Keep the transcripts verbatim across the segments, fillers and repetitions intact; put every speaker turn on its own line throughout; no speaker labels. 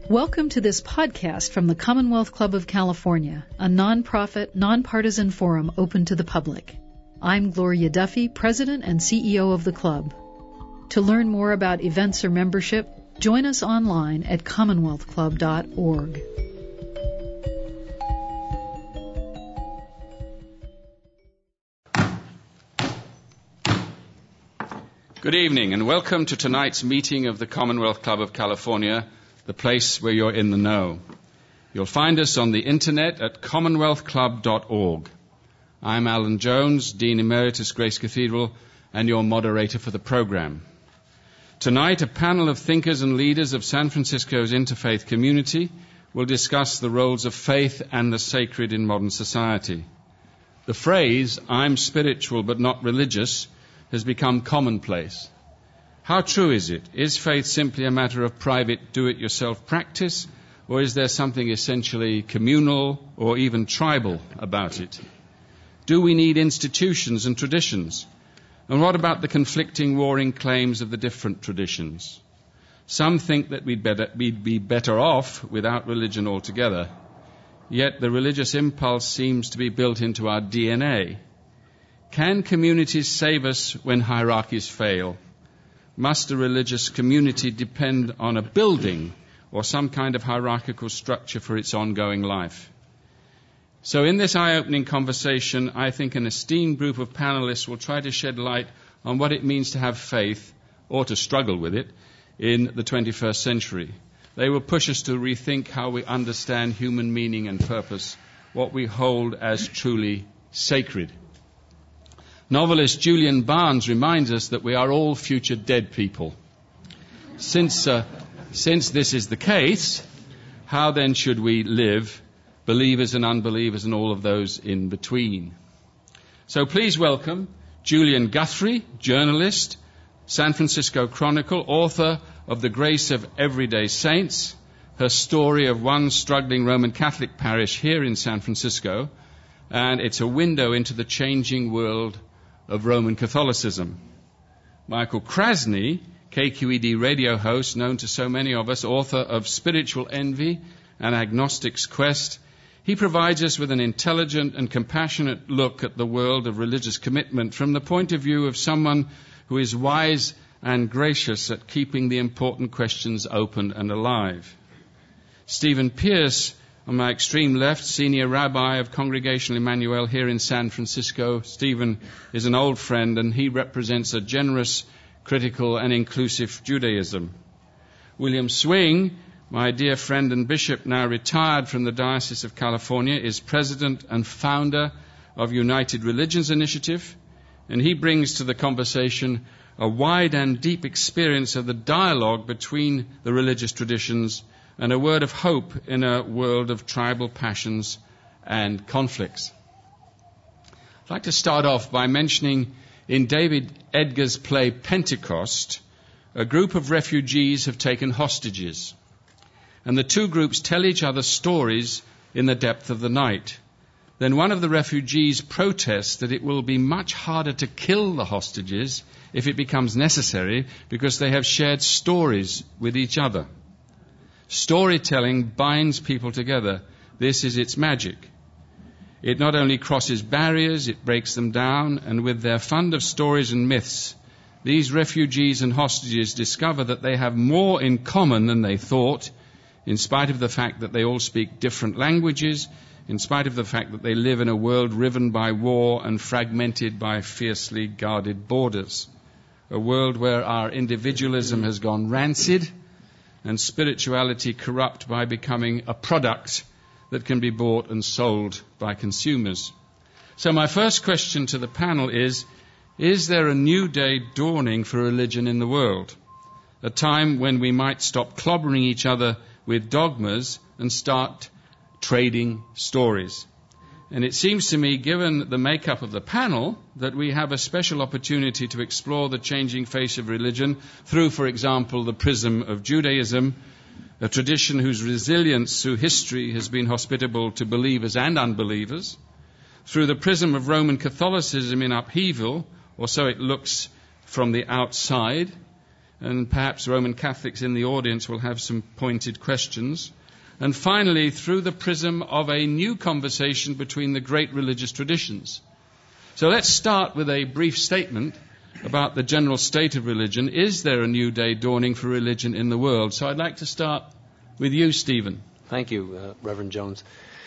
Welcome to this podcast from the Commonwealth Club of California, a nonprofit, nonpartisan forum open to the public. I'm Gloria Duffy, President and C E O of the club. To learn more about events or membership, join us online at commonwealth club dot org.
Good evening and welcome to tonight's meeting of the Commonwealth Club of California, the place where you're in the know. You'll find us on the internet at commonwealth club dot org. I'm Alan Jones, Dean Emeritus, Grace Cathedral, and your moderator for the program. Tonight, a panel of thinkers and leaders of San Francisco's interfaith community will discuss the roles of faith and the sacred in modern society. The phrase, "I'm spiritual but not religious," has become commonplace. How true is it? Is faith simply a matter of private do-it-yourself practice, or is there something essentially communal or even tribal about it? Do we need institutions and traditions? And what about the conflicting, warring claims of the different traditions? Some think that we'd, better, we'd be better off without religion altogether. Yet the religious impulse seems to be built into our D N A. Can communities save us when hierarchies fail? Must a religious community depend on a building or some kind of hierarchical structure for its ongoing life? So in this eye-opening conversation, I think an esteemed group of panelists will try to shed light on what it means to have faith, or to struggle with it, in the twenty-first century. They will push us to rethink how we understand human meaning and purpose, what we hold as truly sacred. Novelist Julian Barnes reminds us that we are all future dead people. Since, uh, since this is the case, how then should we live, believers and unbelievers and all of those in between? So please welcome Julian Guthrie, journalist, San Francisco Chronicle, author of The Grace of Everyday Saints, her story of one struggling Roman Catholic parish here in San Francisco, and it's a window into the changing world of Roman Catholicism. Michael Krasny, K Q E D radio host, known to so many of us, author of Spiritual Envy and Agnostic's Quest, he provides us with an intelligent and compassionate look at the world of religious commitment from the point of view of someone who is wise and gracious at keeping the important questions open and alive. Stephen Pierce, on my extreme left, senior rabbi of Congregational Emmanuel here in San Francisco. Stephen is an old friend and he represents a generous, critical and inclusive Judaism. William Swing, my dear friend and bishop, now retired from the Diocese of California, is president and founder of United Religions Initiative, and he brings to the conversation a wide and deep experience of the dialogue between the religious traditions and a word of hope in a world of tribal passions and conflicts. I'd like to start off by mentioning in David Edgar's play Pentecost, a group of refugees have taken hostages, and the two groups tell each other stories in the depth of the night. Then one of the refugees protests that it will be much harder to kill the hostages if it becomes necessary because they have shared stories with each other. Storytelling binds people together. This is its magic. It not only crosses barriers, it breaks them down, and with their fund of stories and myths, these refugees and hostages discover that they have more in common than they thought, in spite of the fact that they all speak different languages, in spite of the fact that they live in a world riven by war and fragmented by fiercely guarded borders. A world where our individualism has gone rancid, and spirituality corrupt by becoming a product that can be bought and sold by consumers. So my first question to the panel is, is there a new day dawning for religion in the world? A time when we might stop clobbering each other with dogmas and start trading stories. And it seems to me, given the makeup of the panel, that we have a special opportunity to explore the changing face of religion through, for example, the prism of Judaism, a tradition whose resilience through history has been hospitable to believers and unbelievers, through the prism of Roman Catholicism in upheaval, or so it looks from the outside, and perhaps Roman Catholics in the audience will have some pointed questions. And finally, through the prism of a new conversation between the great religious traditions. So let's start with a brief statement about the general state of religion. Is there a new day dawning for religion in the world? So I'd like to start with you, Stephen.
Thank you, uh, Reverend Jones.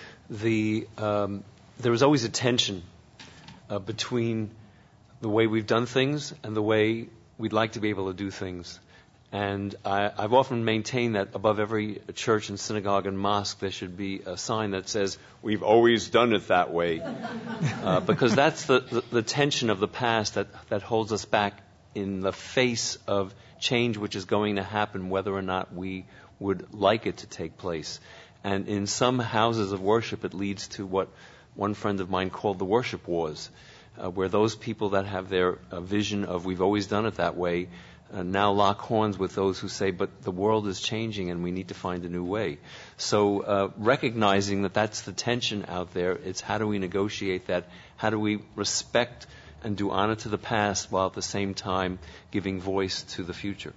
The, um, there was always a tension uh, between the way we've done things and the way we'd like to be able to do things. And I, I've often maintained that above every church and synagogue and mosque there should be a sign that says, "We've always done it that way." uh, because that's the, the, the tension of the past that, that holds us back in the face of change which is going to happen whether or not we would like it to take place. And in some houses of worship it leads to what one friend of mine called the worship wars, uh, where those people that have their uh, vision of "we've always done it that way" Uh, now lock horns with those who say, but the world is changing and we need to find a new way. So uh, recognizing that that's the tension out there, it's how do we negotiate that? How do we respect and do honor to the past while at the same time giving voice to the future?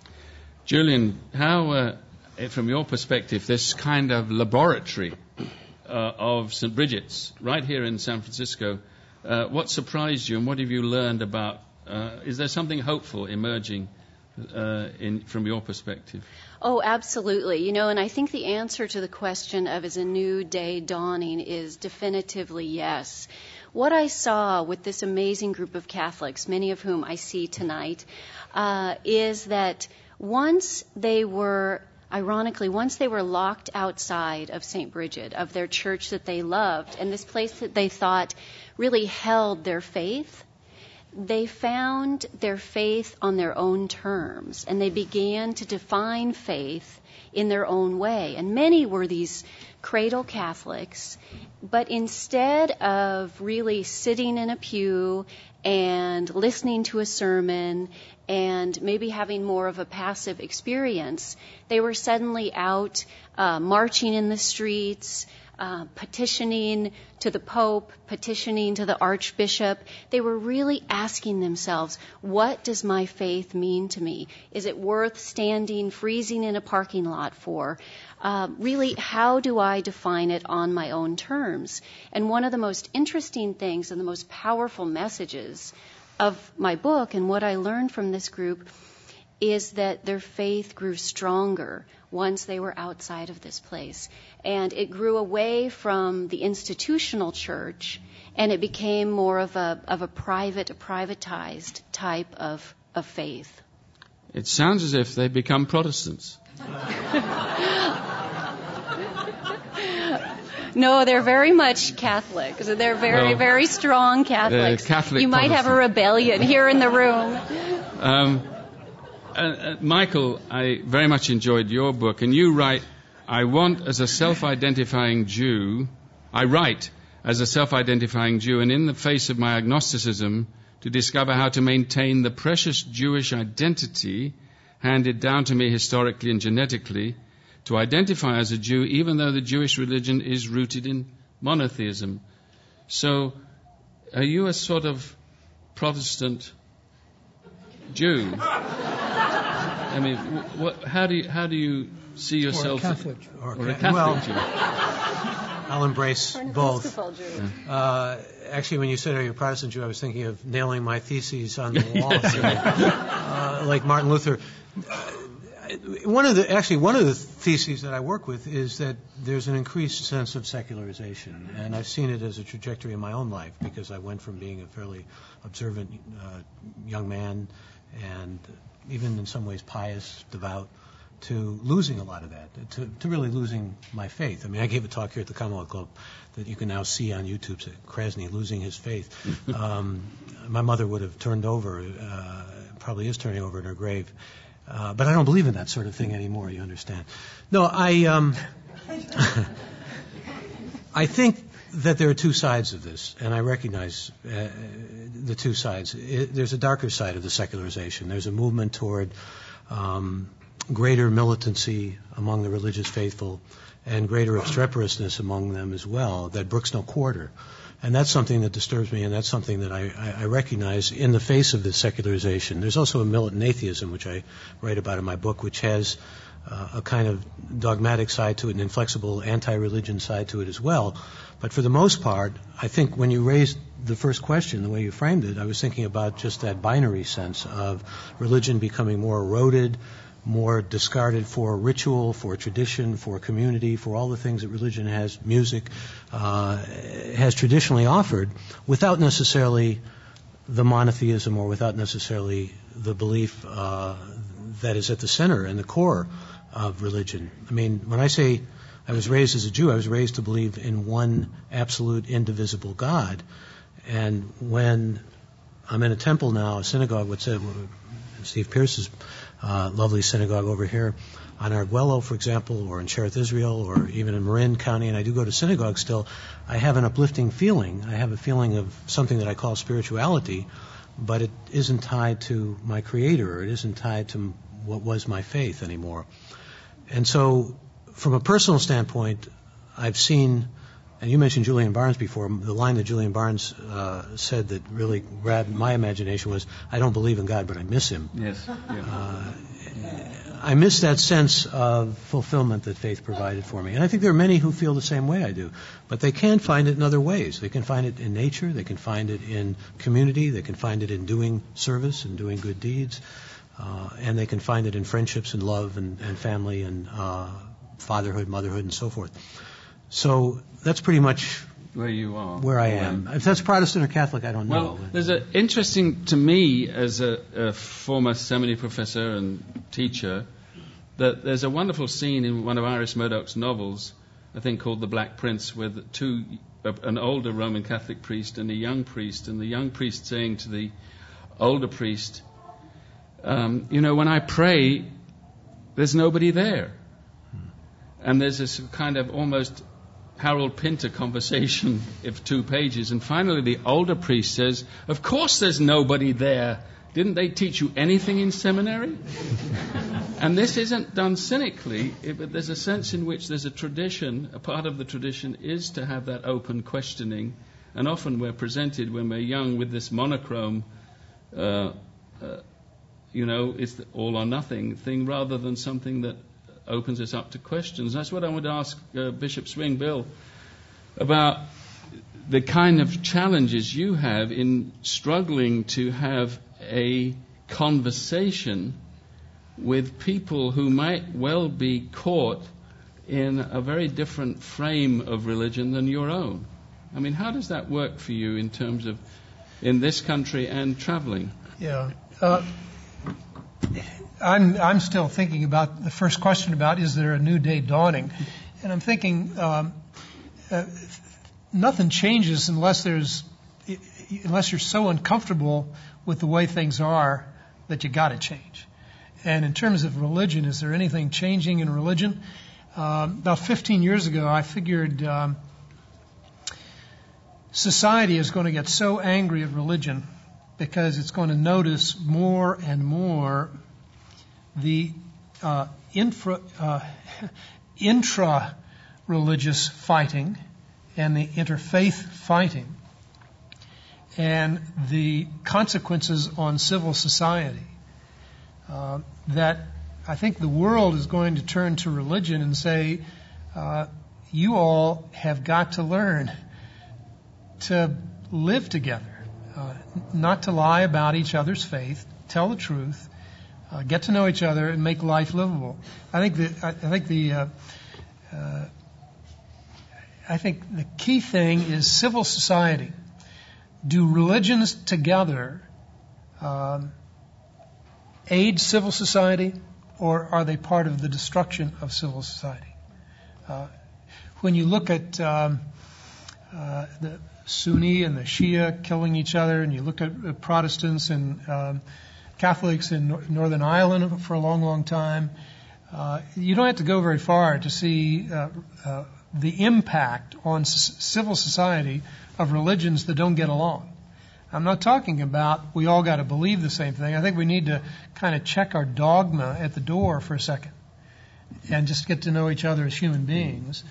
Julian, how, uh, from your perspective, this kind of laboratory uh, of Saint Bridget's right here in San Francisco, uh, what surprised you and what have you learned about? Uh, is there something hopeful emerging uh, in, from your perspective?
Oh, absolutely. You know, and I think the answer to the question of is a new day dawning is definitively yes. What I saw with this amazing group of Catholics, many of whom I see tonight, uh, is that once they were, ironically, once they were locked outside of Saint Bridget, of their church that they loved, and this place that they thought really held their faith, they found their faith on their own terms, and they began to define faith in their own way. And many were these cradle Catholics, but instead of really sitting in a pew and listening to a sermon and maybe having more of a passive experience, they were suddenly out uh, marching in the streets, Uh, petitioning to the Pope, petitioning to the Archbishop. They were really asking themselves, what does my faith mean to me? Is it worth standing, freezing in a parking lot for? Uh, really, how do I define it on my own terms? And one of the most interesting things and the most powerful messages of my book and what I learned from this group is that their faith grew stronger once they were outside of this place. And it grew away from the institutional church, and it became more of a of a private, a privatized type of, of faith.
It sounds as if they've become Protestants.
No, they're very much Catholic. So they're very, well, very strong Catholics.
Uh, Catholic
you might
Protestant.
have a rebellion here in the room.
Um, Uh, uh, Michael, I very much enjoyed your book, and you write, I want as a self-identifying Jew, I write as a self-identifying Jew, and in the face of my agnosticism, to discover how to maintain the precious Jewish identity handed down to me historically and genetically, to identify as a Jew, even though the Jewish religion is rooted in monotheism. So, are you a sort of Protestant Jew? I mean, what, how do you how do you see yourself?
Or a Catholic, or,
or a Catholic
well,
Jew?
I'll embrace both.
Yeah.
Uh, actually, when you said are you a Protestant Jew, I was thinking of nailing my theses on the wall, uh, like Martin Luther. Uh, one of the actually one of the theses that I work with is that there's an increased sense of secularization, and I've seen it as a trajectory in my own life because I went from being a fairly observant uh, young man and even in some ways pious, devout, to losing a lot of that, to, to really losing my faith. I mean, I gave a talk here at the Commonwealth Club that you can now see on YouTube, so Krasny losing his faith. Um, my mother would have turned over, uh, probably is turning over in her grave. Uh, but I don't believe in that sort of thing anymore, you understand. No, I, um, I think that there are two sides of this, and I recognize uh, the two sides. It, there's a darker side of the secularization. There's a movement toward um, greater militancy among the religious faithful and greater obstreperousness among them as well that brooks no quarter. And that's something that disturbs me, and that's something that I, I, I recognize in the face of this secularization. There's also a militant atheism, which I write about in my book, which has uh, a kind of dogmatic side to it, an inflexible anti-religion side to it as well. But for the most part, I think when you raised the first question, the way you framed it, I was thinking about just that binary sense of religion becoming more eroded, more discarded for ritual, for tradition, for community, for all the things that religion has, music, uh, has traditionally offered, without necessarily the monotheism or without necessarily the belief uh, that is at the center and the core of religion. I mean, when I say I was raised as a Jew, I was raised to believe in one absolute indivisible God. And when I'm in a temple now, a synagogue, what's it, Steve Pierce's uh, lovely synagogue over here on Arguello, for example, or in Cherith Israel, or even in Marin County, and I do go to synagogue still, I have an uplifting feeling. I have a feeling of something that I call spirituality, but it isn't tied to my Creator, or it isn't tied to what was my faith anymore. And so, from a personal standpoint, I've seen, and you mentioned Julian Barnes before, the line that Julian Barnes uh, said that really grabbed my imagination was, I don't believe in God, but I miss Him.
Yes. Yeah.
Uh, I miss that sense of fulfillment that faith provided for me. And I think there are many who feel the same way I do. But they can find it in other ways. They can find it in nature. They can find it in community. They can find it in doing service and doing good deeds. Uh, and they can find it in friendships and love and, and family and uh, fatherhood, motherhood, and so forth. So that's pretty much
where you are.
Where I am. If that's Protestant or Catholic, I don't know.
Well, there's a interesting to me as a, a former seminary professor and teacher that there's a wonderful scene in one of Iris Murdoch's novels, I think called The Black Prince, where the two, an older Roman Catholic priest and a young priest, and the young priest saying to the older priest, um, you know, when I pray, there's nobody there. And there's this kind of almost Harold Pinter conversation of two pages. And finally the older priest says, of course there's nobody there. Didn't they teach you anything in seminary? And this isn't done cynically, but there's a sense in which there's a tradition, a part of the tradition is to have that open questioning. And often we're presented when we're young with this monochrome, uh, uh, you know, it's the all or nothing thing rather than something that opens us up to questions. That's what I would ask uh, Bishop Swing Bill about the kind of challenges you have in struggling to have a conversation with people who might well be caught in a very different frame of religion than your own. I mean, how does that work for you in terms of in this country and traveling?
Yeah. Uh, I'm I'm still thinking about the first question about is there a new day dawning, and I'm thinking um, uh, nothing changes unless there's unless you're so uncomfortable with the way things are that you got to change. And in terms of religion, is there anything changing in religion? Um, about fifteen years ago, I figured um, society is going to get so angry at religion because it's going to notice more and more the uh, infra, uh, intra-religious fighting and the interfaith fighting and the consequences on civil society. Uh, that I think the world is going to turn to religion and say, uh, you all have got to learn to live together, uh, not to lie about each other's faith, tell the truth, Uh, get to know each other and make life livable. I think the I, I think the uh, uh, I think the key thing is civil society. Do religions together um, aid civil society, or are they part of the destruction of civil society? Uh, when you look at um, uh, the Sunni and the Shia killing each other, and you look at uh, Protestants and um, Catholics in Northern Ireland for a long, long time. Uh, you don't have to go very far to see uh, uh, the impact on c- civil society of religions that don't get along. I'm not talking about we all got to believe the same thing. I think we need to kind of check our dogma at the door for a second and just get to know each other as human beings.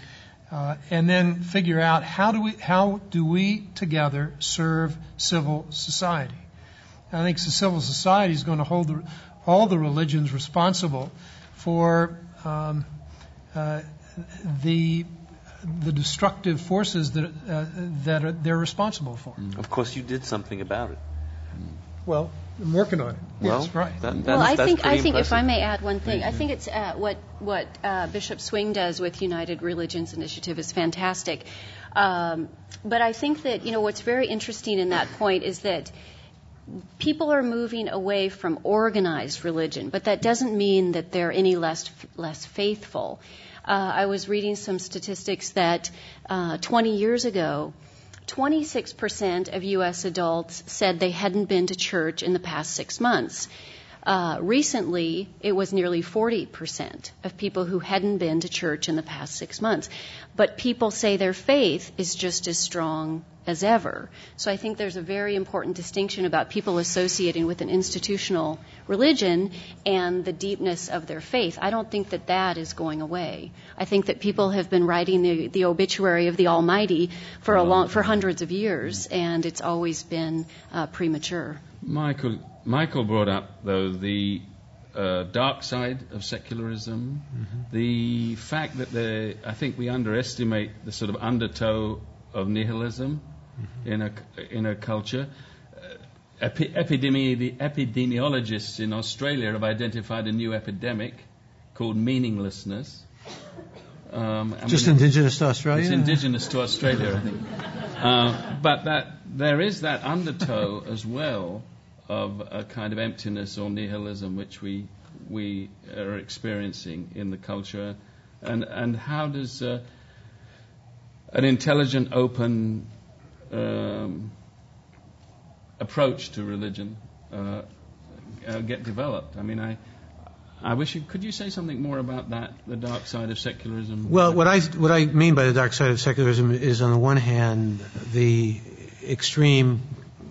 uh, and then figure out how do we how do we together serve civil society. I think the civil society is going to hold the, all the religions responsible for um, uh, the the destructive forces that uh, that are, they're responsible for.
Of course, you did something about it.
Well, I'm working on it.
Well,
yes, right.
That, that's,
well, I
that's
think I think
impressive.
if I may add one thing, I think it's uh, what what uh, Bishop Swing does with United Religions Initiative is fantastic. Um, but I think that you know what's very interesting in that point is that people are moving away from organized religion, but that doesn't mean that they're any less less faithful. Uh, I was reading some statistics that uh, twenty years ago, twenty-six percent of U S adults said they hadn't been to church in the past six months. Uh, recently, it was nearly forty percent of people who hadn't been to church in the past six months. But people say their faith is just as strong as ever. So I think there's a very important distinction about people associating with an institutional religion and the deepness of their faith. I don't think that that is going away. I think that people have been writing the, the obituary of the Almighty for a long, for hundreds of years, and it's always been uh, premature.
Michael, Michael brought up, though, the uh, dark side of secularism, mm-hmm. the fact that the, I think we underestimate the sort of undertow of nihilism mm-hmm. in a in a culture. Uh, epi- epidemi- the epidemiologists in Australia have identified a new epidemic called meaninglessness. Um,
Just
I mean,
indigenous to Australia?
It's indigenous to Australia, I think. Uh, but that there is that undertow as well of a kind of emptiness or nihilism which we we are experiencing in the culture, and and how does uh, an intelligent, open um, approach to religion uh, uh, get developed? I mean, I. I wish you could you say something more about that, the dark side of secularism?
Well, what I what I mean by the dark side of secularism is, on the one hand, the extreme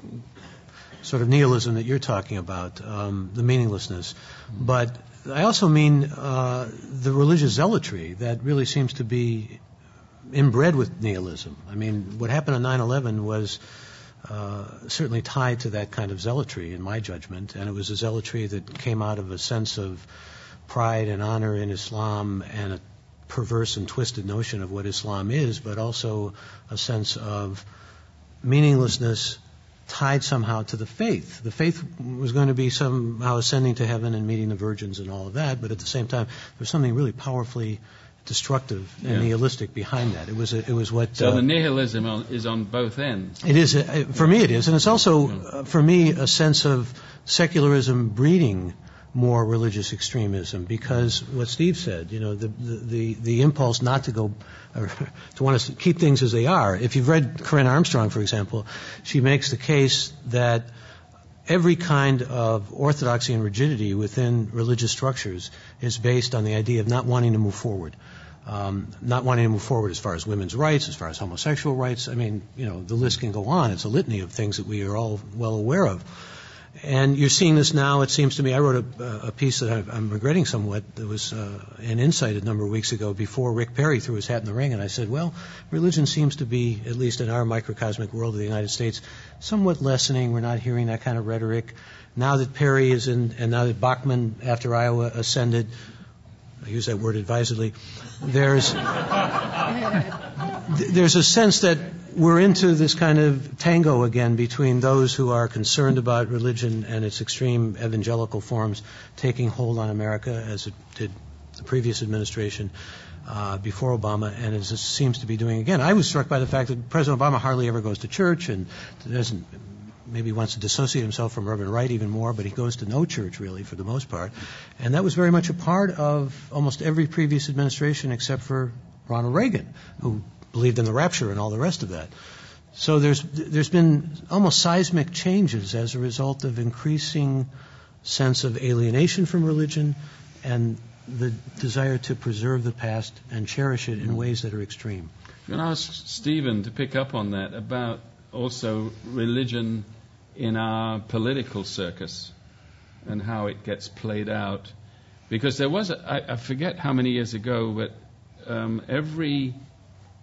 sort of nihilism that you're talking about, um, the meaninglessness. But I also mean uh, the religious zealotry that really seems to be inbred with nihilism. I mean, what happened on nine eleven was uh, certainly tied to that kind of zealotry, in my judgment, and it was a zealotry that came out of a sense of pride and honor in Islam and a perverse and twisted notion of what Islam is, but also a sense of meaninglessness tied somehow to the faith. The faith was going to be somehow ascending to heaven and meeting the virgins and all of that, but at the same time, there's something really powerfully destructive and yeah. nihilistic behind that. It was a, it was what.
So
uh,
the nihilism on, is on both ends.
It is a, for me. It is, and it's also uh, for me a sense of secularism breeding more religious extremism, because what Steve said, you know, the the the, the impulse not to go or to want to keep things as they are. If you've read Corinne Armstrong, for example, she makes the case that every kind of orthodoxy and rigidity within religious structures is based on the idea of not wanting to move forward. Um, not wanting to move forward as far as women's rights, as far as homosexual rights. I mean, you know, the list can go on. It's a litany of things that we are all well aware of. And you're seeing this now, it seems to me. I wrote a, a piece that I've, I'm regretting somewhat. There was uh, an Insight a number of weeks ago before Rick Perry threw his hat in the ring, and I said, well, religion seems to be, at least in our microcosmic world of the United States, somewhat lessening. We're not hearing that kind of rhetoric. Now that Perry is in, and now that Bachmann, after Iowa, ascended, I use that word advisedly, there's there's a sense that we're into this kind of tango again between those who are concerned about religion and its extreme evangelical forms taking hold on America, as it did the previous administration uh, before Obama, and as it seems to be doing again. I was struck by the fact that President Obama hardly ever goes to church and doesn't maybe wants to dissociate himself from urban right even more, but he goes to no church, really, for the most part. And that was very much a part of almost every previous administration except for Ronald Reagan, who believed in the rapture and all the rest of that. So there's there's been almost seismic changes as a result of increasing sense of alienation from religion and the desire to preserve the past and cherish it in ways that are extreme.
I'm going to ask Stephen to pick up on that about also religion in our political circus and how it gets played out. Because there was, a, I, I forget how many years ago, but um, every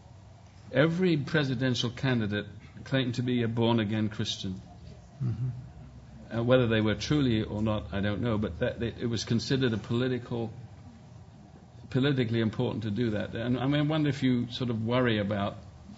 every presidential candidate claimed to be a born-again Christian. Mm-hmm. Uh, whether they were truly or not, I don't know, but that, they, it was considered a political, politically important to do that. And I mean, I wonder if you sort of worry about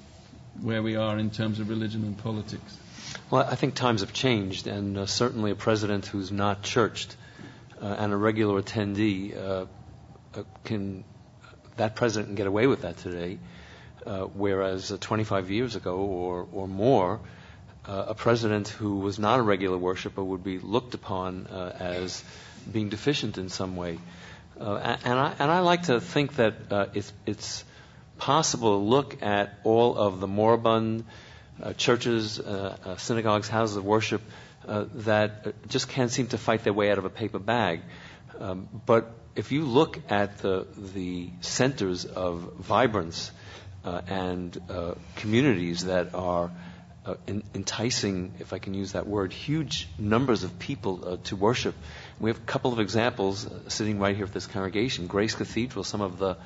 where we are in terms of religion and politics.
Well, I think times have changed, and uh, certainly a president who's not churched uh, and a regular attendee uh, uh, can, that president can get away with that today, uh, whereas uh, twenty-five years ago or, or more, uh, a president who was not a regular worshiper would be looked upon uh, as being deficient in some way. Uh, and, I, and I like to think that uh, it's, it's possible to look at all of the moribund uh, churches, uh, uh, synagogues, houses of worship uh, that just can't seem to fight their way out of a paper bag. Um, but if you look at the the centers of vibrance uh, and uh, communities that are uh, in, enticing, if I can use that word, huge numbers of people uh, to worship. We have a couple of examples uh, sitting right here at this congregation. Grace Cathedral, some of the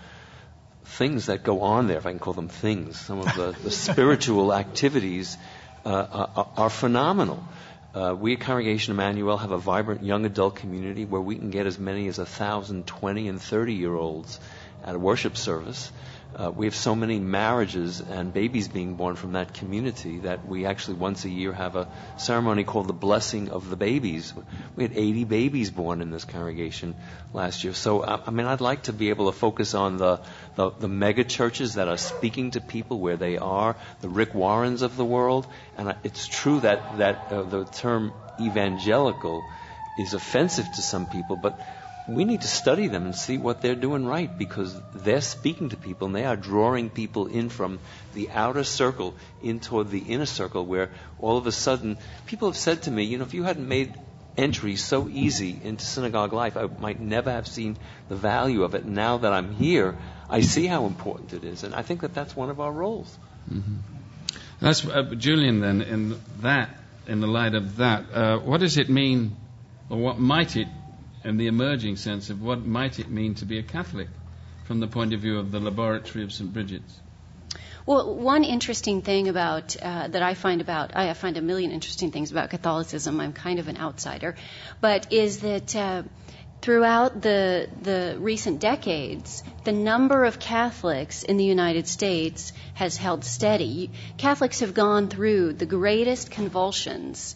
things that go on there, if I can call them things, some of the, the spiritual activities uh, are, are phenomenal. Uh, we at Congregation Emmanuel have a vibrant young adult community where we can get as many as one thousand twenty and thirty-year-olds at a worship service. Uh, we have so many marriages and babies being born from that community that we actually once a year have a ceremony called the Blessing of the Babies. We had eighty babies born in this congregation last year. So, I, I mean, I'd like to be able to focus on the, the, the mega churches that are speaking to people where they are, the Rick Warrens of the world. And I, it's true that, that uh, the term evangelical is offensive to some people, but we need to study them and see what they're doing right, because they're speaking to people and they are drawing people in from the outer circle in toward the inner circle, where all of a sudden people have said to me, you know, if you hadn't made entry so easy into synagogue life, I might never have seen the value of it. Now that I'm here, I see how important it is, and I think that that's one of our roles.
Mm-hmm. That's uh, Julian. Then, in that, in the light of that, uh, what does it mean, or what might it? And the emerging sense of what might it mean to be a Catholic from the point of view of the laboratory of Saint Bridget's?
Well, one interesting thing about uh, that I find about I find a million interesting things about Catholicism. I'm kind of an outsider, but is that uh, throughout the the recent decades, the number of Catholics in the United States has held steady. Catholics have gone through the greatest convulsions.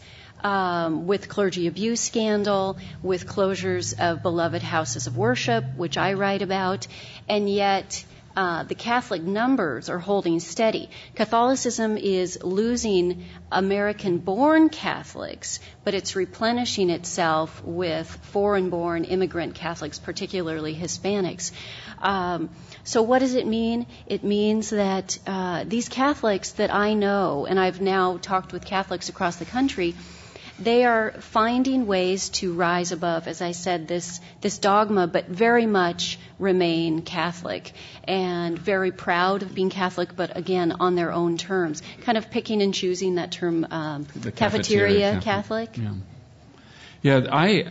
Um, with clergy abuse scandal, with closures of beloved houses of worship, which I write about, and yet uh, the Catholic numbers are holding steady. Catholicism is losing American-born Catholics, but it's replenishing itself with foreign-born immigrant Catholics, particularly Hispanics. Um, so what does it mean? It means that uh, these Catholics that I know, and I've now talked with Catholics across the country, they are finding ways to rise above, as I said, this this dogma, but very much remain Catholic and very proud of being Catholic, but again, on their own terms. Kind of picking and choosing that term, um,
the
cafeteria,
cafeteria Catholic.
Catholic.
Yeah, yeah I,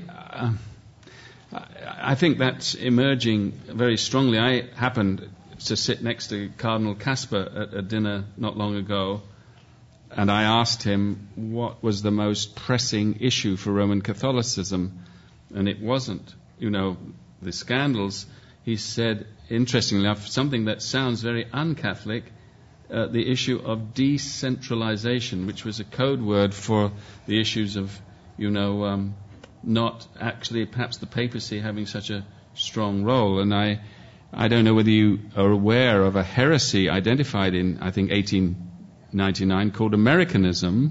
uh, I think that's emerging very strongly. I happened to sit next to Cardinal Casper at a dinner not long ago, and I asked him what was the most pressing issue for Roman Catholicism, and it wasn't, you know, the scandals. He said, interestingly enough, something that sounds very un-Catholic, uh, the issue of decentralization, which was a code word for the issues of, you know, um, not actually perhaps the papacy having such a strong role. And I, I don't know whether you are aware of a heresy identified in, I think, eighteen ninety-nine called Americanism,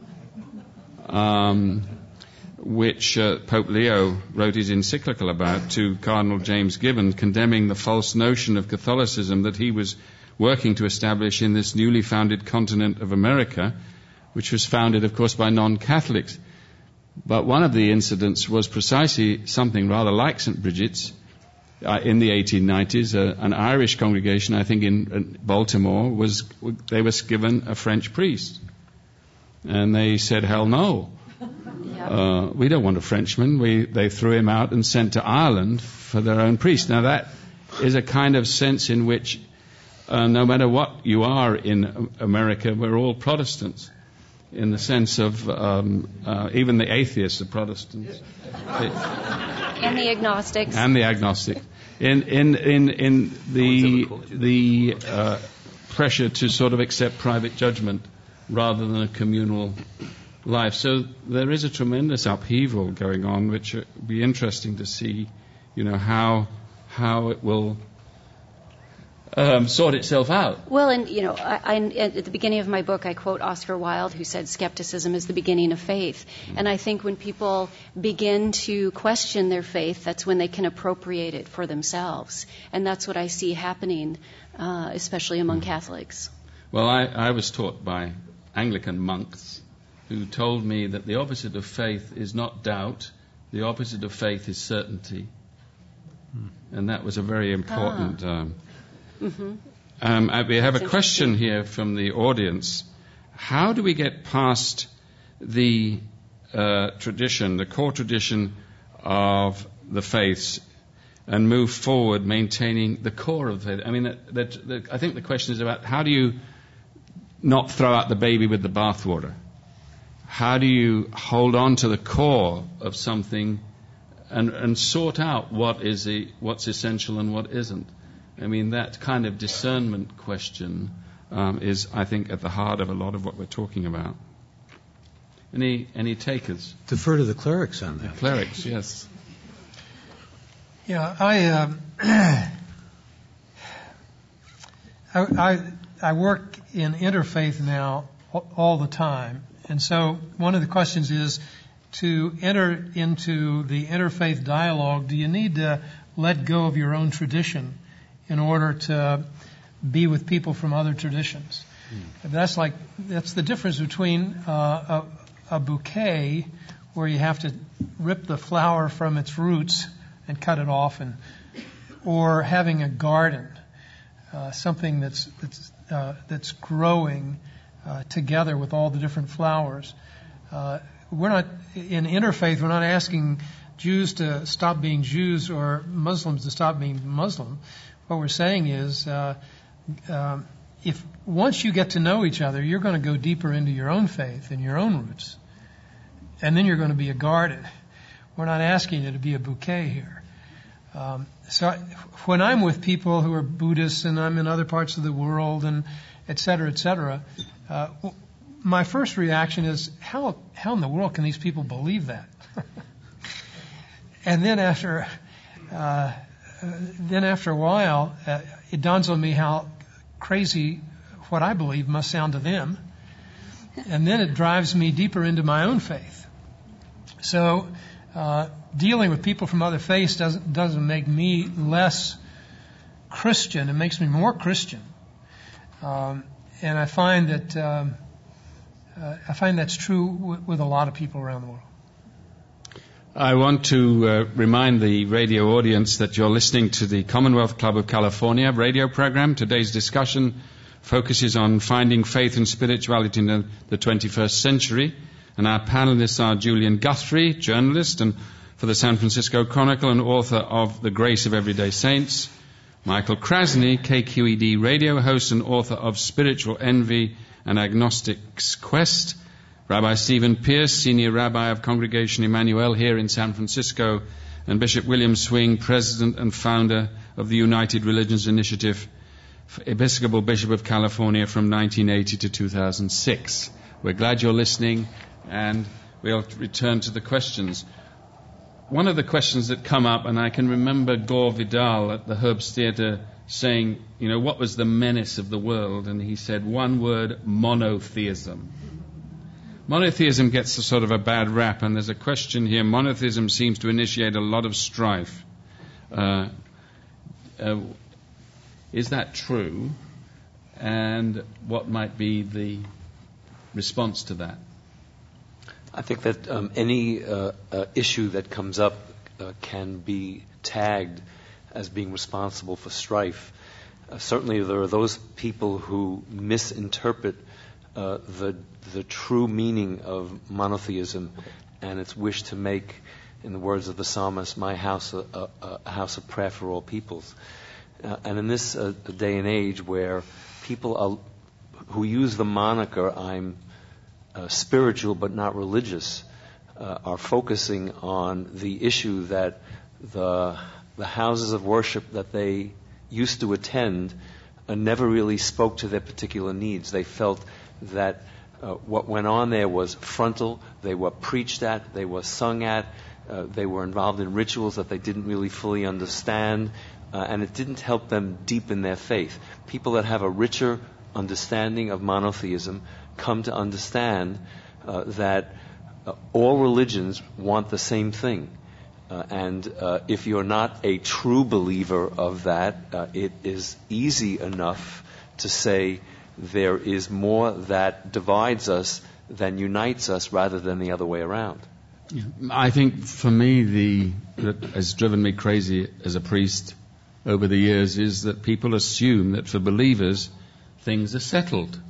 um, which uh, Pope Leo wrote his encyclical about to Cardinal James Gibbon, condemning the false notion of Catholicism that he was working to establish in this newly founded continent of America, which was founded, of course, by non-Catholics. But one of the incidents was precisely something rather like Saint Bridget's. Uh, in the eighteen nineties, uh, an Irish congregation, I think in, in Baltimore, was they was given a French priest, and they said, "Hell no, yep. uh, we don't want a Frenchman." We they threw him out and sent to Ireland for their own priest. Now that is a kind of sense in which uh, no matter what you are in America, we're all Protestants, in the sense of um, uh, even the atheists are Protestants.
And the agnostics.
And the agnostic. In in in in the the uh, pressure to sort of accept private judgment rather than a communal life. So there is a tremendous upheaval going on, which will be interesting to see, you know, how how it will um, sort itself out.
Well, and, you know, I, I, at the beginning of my book, I quote Oscar Wilde, who said skepticism is the beginning of faith. Mm-hmm. And I think when people begin to question their faith, that's when they can appropriate it for themselves. And that's what I see happening, uh, especially among mm-hmm. Catholics.
Well, I, I was taught by Anglican monks who told me that the opposite of faith is not doubt, the opposite of faith is certainty. Mm. And that was a very important... Ah. Um, Mm-hmm. Um, we have a question here from the audience. How do we get past the uh, tradition, the core tradition of the faiths, and move forward maintaining the core of the faith? I mean, that, that, that, I think the question is about how do you not throw out the baby with the bathwater? How do you hold on to the core of something and, and sort out what is the, what's essential and what isn't? I mean, that kind of discernment question um, is, I think, at the heart of a lot of what we're talking about. Any any takers?
Defer to the clerics on that.
The clerics, yes.
Yeah, I, uh, I, I I work in interfaith now all the time, and so one of the questions is, to enter into the interfaith dialogue, do you need to let go of your own tradition in order to be with people from other traditions? Mm. That's like that's the difference between uh, a, a bouquet where you have to rip the flower from its roots and cut it off, and or having a garden, uh, something that's that's uh, that's growing uh, together with all the different flowers. Uh, we're not in interfaith. We're not asking Jews to stop being Jews or Muslims to stop being Muslim. What we're saying is, uh, um, if once you get to know each other, you're going to go deeper into your own faith and your own roots, and then you're going to be a garden. We're not asking you to be a bouquet here. Um, so I, when I'm with people who are Buddhists and I'm in other parts of the world and et cetera, et cetera, uh, my first reaction is, how how in the world can these people believe that? And then after. Uh, Uh, then after a while, uh, it dawns on me how crazy what I believe must sound to them. And then it drives me deeper into my own faith. So uh, dealing with people from other faiths doesn't, doesn't make me less Christian. It makes me more Christian. Um, and I find that um, uh, I find that's true w- with a lot of people around the world.
I want to uh, remind the radio audience that you're listening to the Commonwealth Club of California radio program. Today's discussion focuses on finding faith and spirituality in the twenty-first century. And our panelists are Julian Guthrie, journalist and for the San Francisco Chronicle and author of The Grace of Everyday Saints; Michael Krasny, K Q E D radio host and author of Spiritual Envy and Agnostic's Quest; Rabbi Stephen Pierce, Senior Rabbi of Congregation Emmanuel here in San Francisco; and Bishop William Swing, President and founder of the United Religions Initiative, Episcopal Bishop of California from nineteen eighty to two thousand six. We're glad you're listening, and we'll return to the questions. One of the questions that come up, and I can remember Gore Vidal at the Herbst Theatre saying, you know, what was the menace of the world? And he said one word: monotheism. Monotheism gets a sort of a bad rap, and there's a question here. Monotheism seems to initiate a lot of strife. Uh, uh, is that true? And what might be the response to that?
I think that um, any uh, uh, issue that comes up uh, can be tagged as being responsible for strife. Uh, certainly there are those people who misinterpret uh, the the true meaning of monotheism and its wish to make, in the words of the psalmist, my house a, a, a house of prayer for all peoples. Uh, and in this uh, day and age where people are, who use the moniker, I'm uh, spiritual but not religious, uh, are focusing on the issue that the, the houses of worship that they used to attend uh, never really spoke to their particular needs. They felt that uh, what went on there was frontal, they were preached at, they were sung at, uh, they were involved in rituals that they didn't really fully understand, uh, and it didn't help them deepen their faith. People that have a richer understanding of monotheism come to understand uh, that uh, all religions want the same thing. Uh, and uh, if you're not a true believer of that, uh, it is easy enough to say there is more that divides us than unites us rather than the other way around.
Yeah. I think for me, the that has driven me crazy as a priest over the years is that people assume that for believers, things are settled.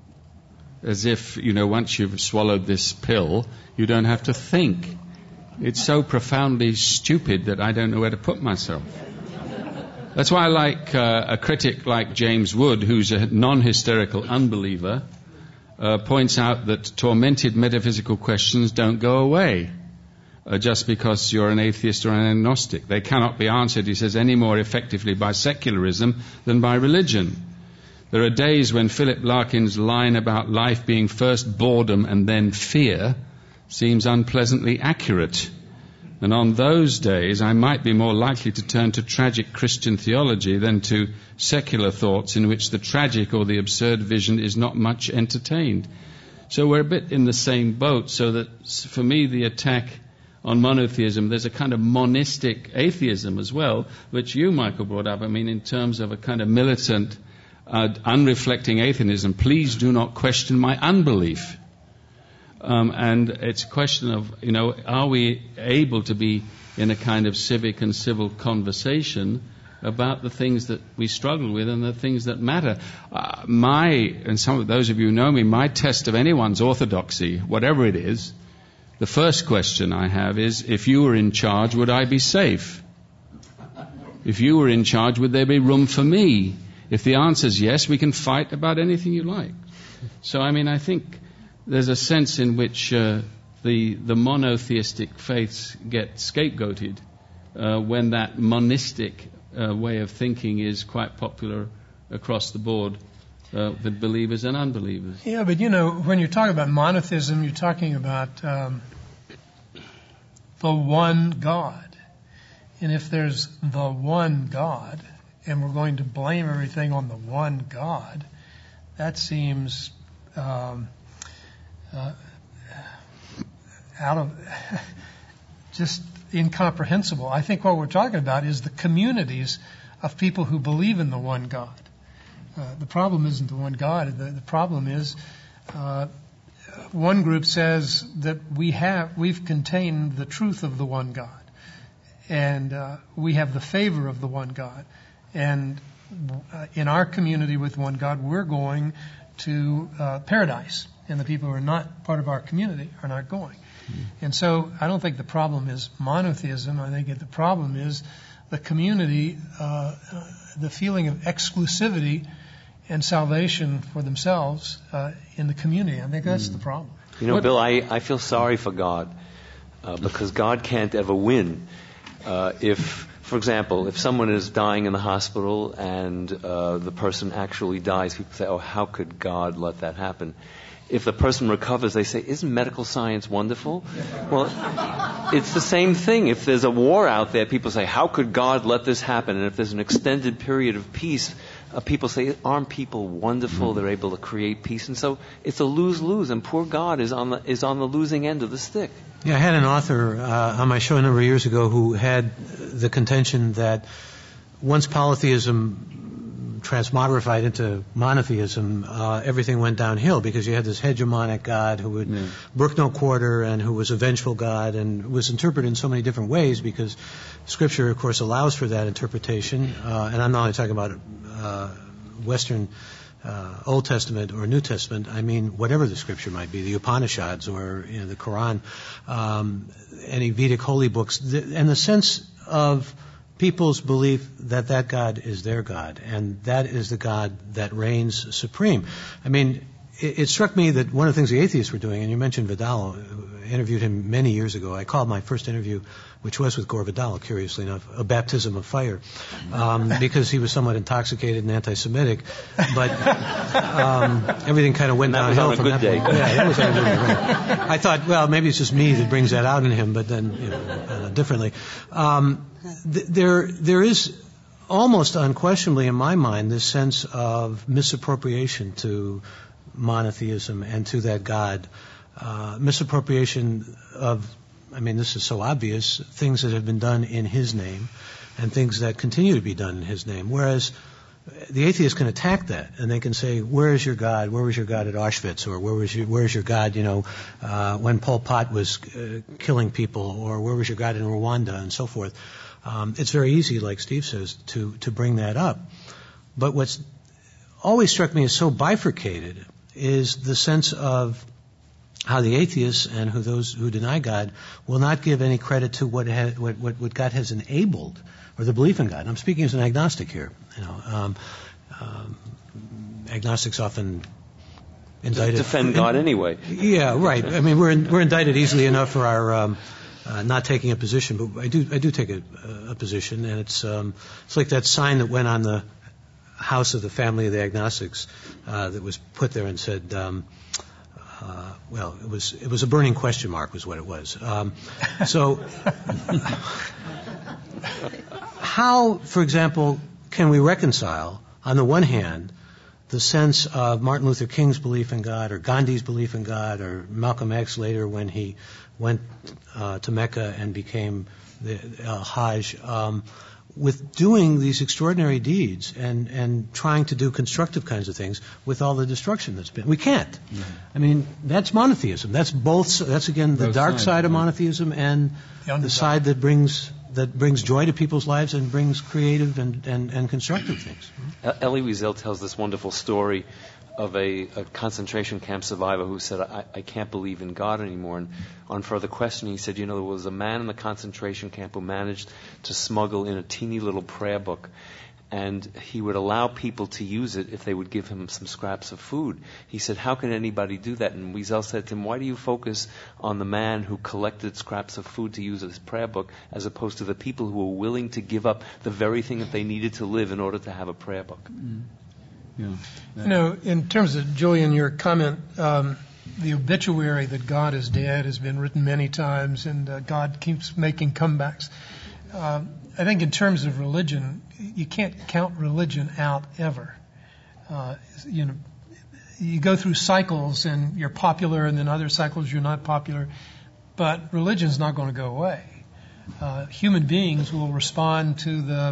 As if, you know, once you've swallowed this pill, you don't have to think. It's so profoundly stupid that I don't know where to put myself. That's why I like uh, a critic like James Wood, who's a non-hysterical unbeliever, uh, points out that tormented metaphysical questions don't go away uh, just because you're an atheist or an agnostic. They cannot be answered, he says, any more effectively by secularism than by religion. There are days when Philip Larkin's line about life being first boredom and then fear seems unpleasantly accurate. And on those days, I might be more likely to turn to tragic Christian theology than to secular thoughts in which the tragic or the absurd vision is not much entertained. So we're a bit in the same boat, so that for me the attack on monotheism, there's a kind of monistic atheism as well, which you, Michael, brought up. I mean, in terms of a kind of militant, uh, unreflecting atheism, please do not question my unbelief. Um, and it's a question of, you know, are we able to be in a kind of civic and civil conversation about the things that we struggle with and the things that matter? Uh, my, and some of those of you who know me, my test of anyone's orthodoxy, whatever it is, the first question I have is, if you were in charge, would I be safe? If you were in charge, would there be room for me? If the answer is yes, we can fight about anything you like. So, I mean, I think there's a sense in which uh, the the monotheistic faiths get scapegoated uh, when that monistic uh, way of thinking is quite popular across the board uh, with believers and unbelievers.
Yeah, but you know, when you're talking about monotheism, you're talking about um, the one God. And if there's the one God, and we're going to blame everything on the one God, that seems Um, Uh, out of just incomprehensible. I think what we're talking about is the communities of people who believe in the one God. Uh, the problem isn't the one God. The, the problem is uh, one group says that we have we've contained the truth of the one God, and uh, we have the favor of the one God, and uh, in our community with one God, we're going to uh, paradise. And the people who are not part of our community are not going. Mm. And so I don't think the problem is monotheism. I think the problem is the community, uh, the feeling of exclusivity and salvation for themselves uh, in the community. I think that's mm. the problem.
You know, what? Bill, I, I feel sorry for God uh, because God can't ever win. Uh, if, for example, if someone is dying in the hospital and uh, the person actually dies, people say, oh, how could God let that happen? If the person recovers, they say, isn't medical science wonderful? Well, it's the same thing. If there's a war out there, people say, how could God let this happen? And if there's an extended period of peace, uh, people say, aren't people wonderful? They're able to create peace. And so it's a lose-lose, and poor God is on the, is on the losing end of the stick.
Yeah, I had an author uh, on my show a number of years ago who had the contention that once polytheism transmogrified into monotheism, uh, everything went downhill because you had this hegemonic God who would yeah. brook no quarter and who was a vengeful God and was interpreted in so many different ways because Scripture, of course, allows for that interpretation. Uh, and I'm not only talking about uh, Western uh, Old Testament or New Testament. I mean, whatever the Scripture might be, the Upanishads or you know, the Quran, um, any Vedic holy books, the, and the sense of people's belief that that God is their God, and that is the God that reigns supreme. I mean, it, it struck me that one of the things the atheists were doing, and you mentioned Vidal, I interviewed him many years ago. I called my first interview, which was with Gore Vidal, curiously enough, a baptism of fire, um, because he was somewhat intoxicated and anti-Semitic. But um, everything kind of went
that
downhill
was on
from
a good
that
day.
point. Yeah, that was on a good day. Right. I thought, well, maybe it's just me that brings that out in him, but then, you know, uh, differently. Um, th- there, there is almost unquestionably in my mind this sense of misappropriation to monotheism and to that God. Uh, misappropriation of, I mean, this is so obvious, things that have been done in His name and things that continue to be done in His name. Whereas the atheists can attack that, and they can say, where is your God? Where was your God at Auschwitz? Or where was your, where is your God, you know, uh, when Pol Pot was uh, killing people? Or where was your God in Rwanda? And so forth. Um, it's very easy, like Steve says, to, to bring that up. But what's always struck me as so bifurcated is the sense of how the atheists and who those who deny God will not give any credit to what, ha- what, what, what God has enabled, or the belief in God. And I'm speaking as an agnostic here. You know, um, um, agnostics often indicted
defend God
in,
anyway.
Yeah, right. I mean, we're in, we're indicted easily enough for our um, uh, not taking a position, but I do I do take a, a position, and it's um, it's like that sign that went on the house of the family of the agnostics uh, that was put there and said. Um, Uh, well, it was it was a burning question mark, was what it was. Um, so, how, for example, can we reconcile, on the one hand, the sense of Martin Luther King's belief in God, or Gandhi's belief in God, or Malcolm X later when he went uh, to Mecca and became the uh, Hajj, um, with doing these extraordinary deeds and, and trying to do constructive kinds of things with all the destruction that's been. We can't. Mm-hmm. I mean, that's monotheism. That's both. That's again the
both
dark
sides,
side of
yeah.
monotheism and the, the side that brings that brings joy to people's lives and brings creative and, and, and constructive things.
Mm-hmm. Elie Wiesel tells this wonderful story of a, a concentration camp survivor who said, I, I can't believe in God anymore. And on further questioning, he said, you know, there was a man in the concentration camp who managed to smuggle in a teeny little prayer book. And he would allow people to use it if they would give him some scraps of food. He said, how can anybody do that? And Wiesel said to him, why do you focus on the man who collected scraps of food to use as prayer book as opposed to the people who were willing to give up the very thing that they needed to live in order to have a prayer book?
Mm. Yeah.
You know, in terms of, Julian, your comment, um, the obituary that God is dead has been written many times, and uh, God keeps making comebacks. Um, I think in terms of religion, you can't count religion out ever. Uh, you know, you go through cycles, and you're popular, and then other cycles you're not popular. But religion's not going to go away. Uh, human beings will respond to the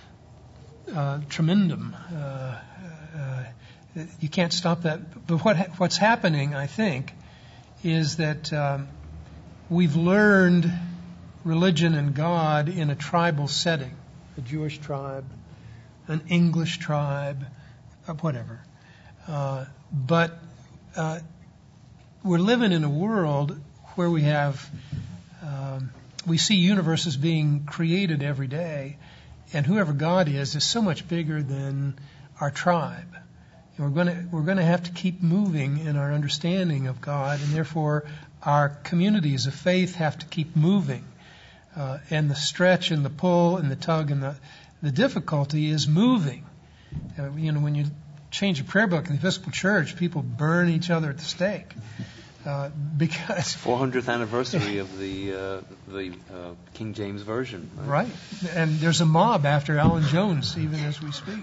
uh, tremendum. Uh, Uh, you can't stop that. But what ha- what's happening, I think, is that um, we've learned religion and God in a tribal setting, a Jewish tribe, an English tribe, uh, whatever. Uh, but uh, we're living in a world where we have, um, we see universes being created every day, and whoever God is is so much bigger than our tribe. We're going to we're going to have to keep moving in our understanding of God, and therefore our communities of faith have to keep moving. Uh, and the stretch and the pull and the tug and the the difficulty is moving. Uh, you know, when you change a prayer book in the Episcopal Church, people burn each other at the stake. Uh, because
four hundredth anniversary of the uh, the uh, King James Version. Right?
Right, and there's a mob after Alan Jones even as we speak.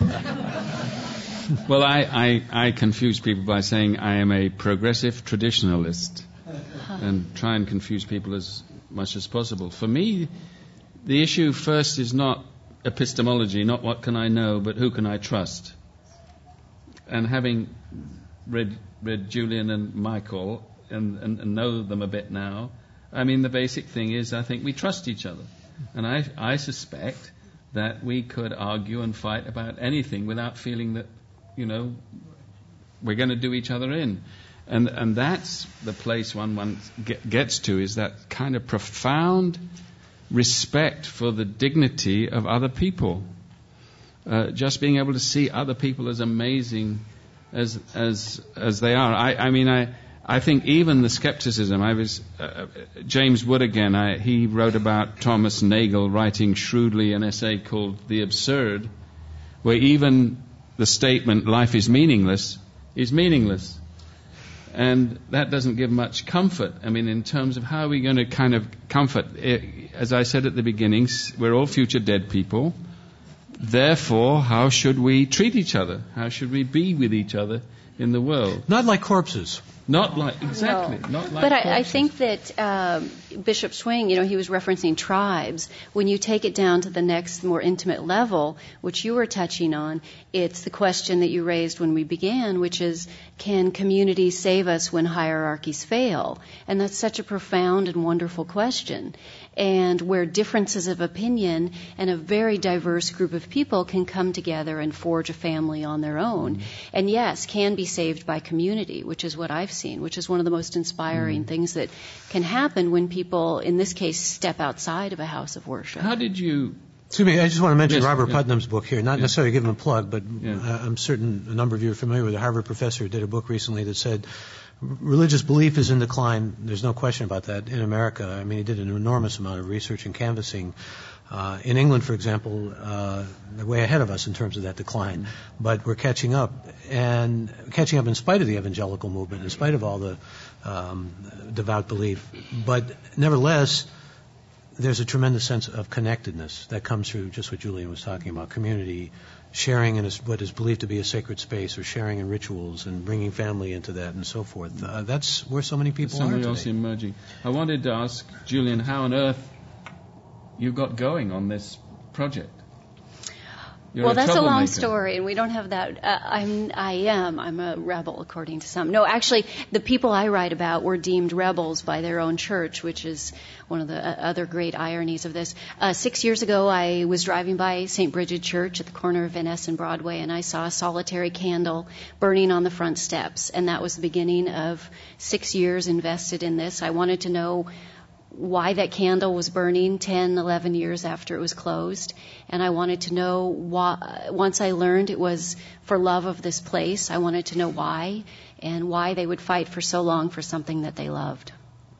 Well, I, I, I confuse people by saying I am a progressive traditionalist, and try and confuse people as much as possible. For me, the issue first is not epistemology, not what can I know, but who can I trust. And having read read Julian and Michael and, and, and know them a bit now, I mean, the basic thing is I think we trust each other. And I, I suspect that we could argue and fight about anything without feeling that, you know, we're going to do each other in. And and that's the place one, one get, gets to, is that kind of profound respect for the dignity of other people. Uh, just being able to see other people as amazing as as as they are. I, I mean, I I think even the skepticism. I was uh, James Wood again. I, he wrote about Thomas Nagel writing shrewdly an essay called "The Absurd," where even the statement "life is meaningless" is meaningless. And that doesn't give much comfort. I mean, in terms of how are we going to kind of comfort? As I said at the beginning, we're all future dead people. Therefore, how should we treat each other? How should we be with each other in the world?
Not like corpses.
Not like, exactly,
no.
not like
But
corpses.
I, I think that um, Bishop Swing, you know, he was referencing tribes. When you take it down to the next more intimate level, which you were touching on, it's the question that you raised when we began, which is, can communities save us when hierarchies fail? And that's such a profound and wonderful question. And where differences of opinion and a very diverse group of people can come together and forge a family on their own. Mm. And yes, can be saved by community, which is what I've seen, which is one of the most inspiring mm. things that can happen when people, in this case, step outside of a house of worship.
How did you...
Excuse me, I just want to mention
yes,
Robert
yeah.
Putnam's book here. Not yeah. necessarily give him a plug, but
yeah.
uh, I'm certain a number of you are familiar with a Harvard professor who did a book recently that said religious belief is in decline. There's no question about that in America. I mean, he did an enormous amount of research and canvassing. Uh, in England, for example, uh, they're way ahead of us in terms of that decline. Mm-hmm. But we're catching up, and catching up in spite of the evangelical movement, in spite of all the um, devout belief. But nevertheless, there's a tremendous sense of connectedness that comes through just what Julian was talking about, community, sharing in a, what is believed to be a sacred space, or sharing in rituals and bringing family into that and so forth. Uh, that's where so many people
Somebody
are today.
else emerging. I wanted to ask Julian how on earth you got going on this project. You're
well,
a
that's a long
troublemaker.
story, and we don't have that. Uh, I'm, I am. I'm a rebel, according to some. No, actually, the people I write about were deemed rebels by their own church, which is one of the uh, other great ironies of this. Uh, six years ago, I was driving by Saint Bridget Church at the corner of Van Ness and Broadway, and I saw a solitary candle burning on the front steps, and that was the beginning of six years invested in this. I wanted to know why that candle was burning ten, eleven years after it was closed. And I wanted to know why, once I learned it was for love of this place, I wanted to know why, and why they would fight for so long for something that they loved.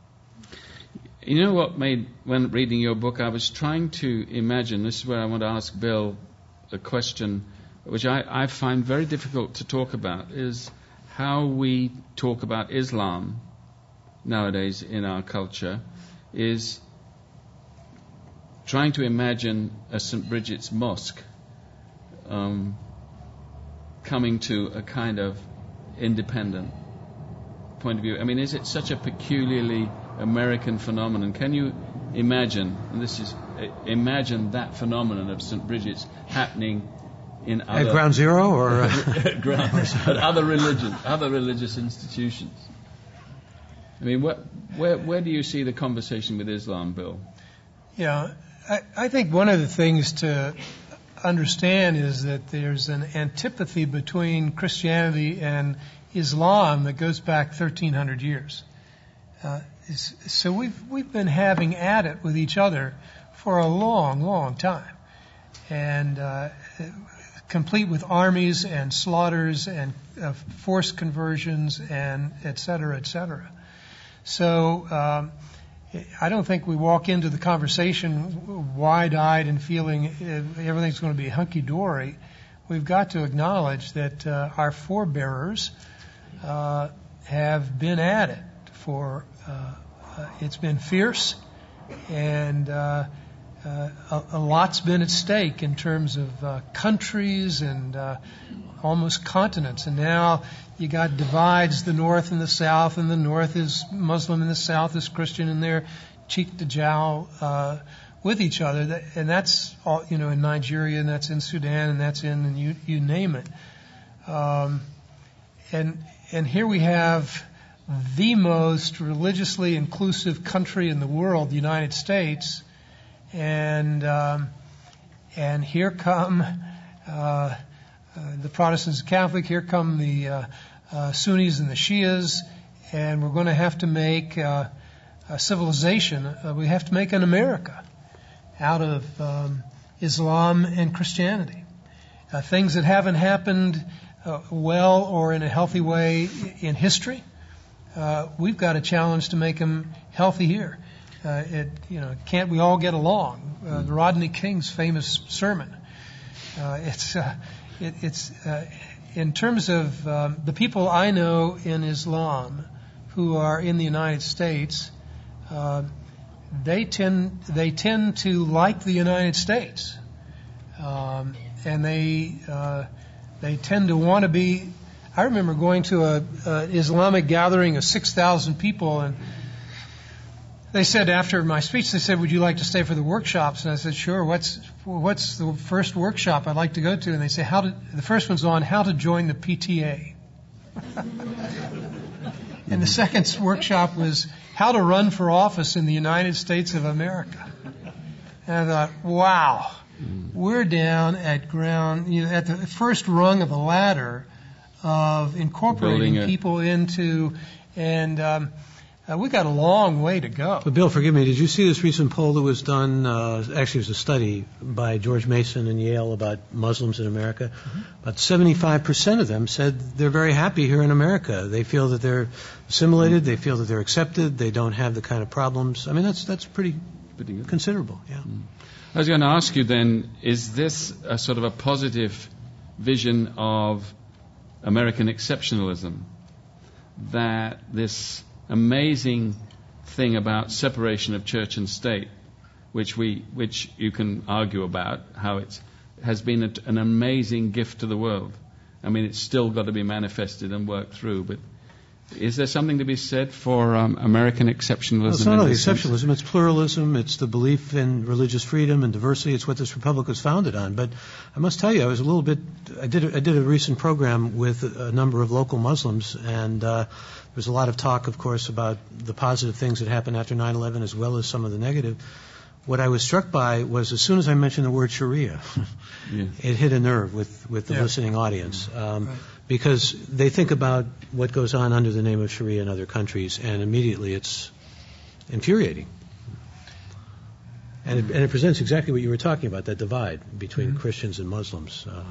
You know what made, when reading your book, I was trying to imagine, this is where I want to ask Bill a question, which I, I find very difficult to talk about, is how we talk about Islam nowadays in our culture, is trying to imagine a Saint Bridget's Mosque um, coming to a kind of independent point of view. I mean, is it such a peculiarly American phenomenon? Can you imagine, and this is, uh, imagine that phenomenon of Saint Bridget's happening in other...
At Ground Zero, or...
at, ground, at other religion, other religious institutions? I mean, where, where, where do you see the conversation with Islam, Bill?
Yeah, I, I think one of the things to understand is that there's an antipathy between Christianity and Islam that goes back thirteen hundred years. Uh, so we've we've been having at it with each other for a long, long time, and uh, complete with armies and slaughters and uh, forced conversions and et cetera, et cetera. So um, I don't think we walk into the conversation wide-eyed and feeling everything's going to be hunky-dory. We've got to acknowledge that uh, our forebearers uh, have been at it for, uh, uh, it's been fierce, and uh, uh, a, a lot's been at stake in terms of uh, countries and uh, almost continents. And now you got divides, the North and the South, and the North is Muslim and the South is Christian, and they're cheek to jowl uh, with each other. And that's all, you know, in Nigeria, and that's in Sudan, and that's in, and you, you name it. Um, and and here we have the most religiously inclusive country in the world, the United States, and um, and here come uh, uh, the Protestants and Catholic. Here come the uh, uh, Sunnis and the Shias, and we're going to have to make uh, a civilization. Uh, we have to make an America. out of um, Islam and Christianity. Uh, things that haven't happened uh, well or in a healthy way in history, uh, we've got a challenge to make them healthy here. Uh, it, you know, can't we all get along? Uh, Rodney King's famous sermon. Uh, it's uh, it, it's uh, in terms of um, the people I know in Islam who are in the United States, uh, they tend they tend to like the United States, um, and they uh, they tend to want to be. I remember going to a, a Islamic gathering of six thousand people, and they said after my speech, they said, "Would you like to stay for the workshops?" And I said, "Sure. What's what's the first workshop I'd like to go to?" And they say, "How to?" The first one's on how to join the P T A. And the second workshop was how to run for office in the United States of America. And I thought, wow, we're down at ground, you know, at the first rung of the ladder of incorporating a, people into, and um, uh, we got a long way to go.
But Bill, forgive me, did you see this recent poll that was done? Uh, actually, it was a study by George Mason and Yale about Muslims in America. Mm-hmm. About seventy-five percent of them said they're very happy here in America. They feel that they're assimilated. They feel that they're accepted. They don't have the kind of problems. I mean, that's that's pretty, pretty good. Considerable. Yeah. Mm.
I was going to ask you then: is this a sort of a positive vision of American exceptionalism, that this amazing thing about separation of church and state, which we, which you can argue about how it has been a, an amazing gift to the world. I mean, it's still got to be manifested and worked through, but is there something to be said for um, American exceptionalism?
Well, it's not only exceptionalism, sense? It's pluralism, it's the belief in religious freedom and diversity. It's what this republic was founded on. But I must tell you, I was a little bit, I did a, I did a recent program with a, a number of local Muslims, and uh, there was a lot of talk, of course, about the positive things that happened after nine eleven as well as some of the negative. What I was struck by was as soon as I mentioned the word Sharia, yeah. it hit a nerve with, with the yeah. listening audience. Um, right. Because they think about what goes on under the name of Sharia in other countries, and immediately it's infuriating. And it, and it presents exactly what you were talking about, that divide between mm-hmm. Christians and Muslims. Uh,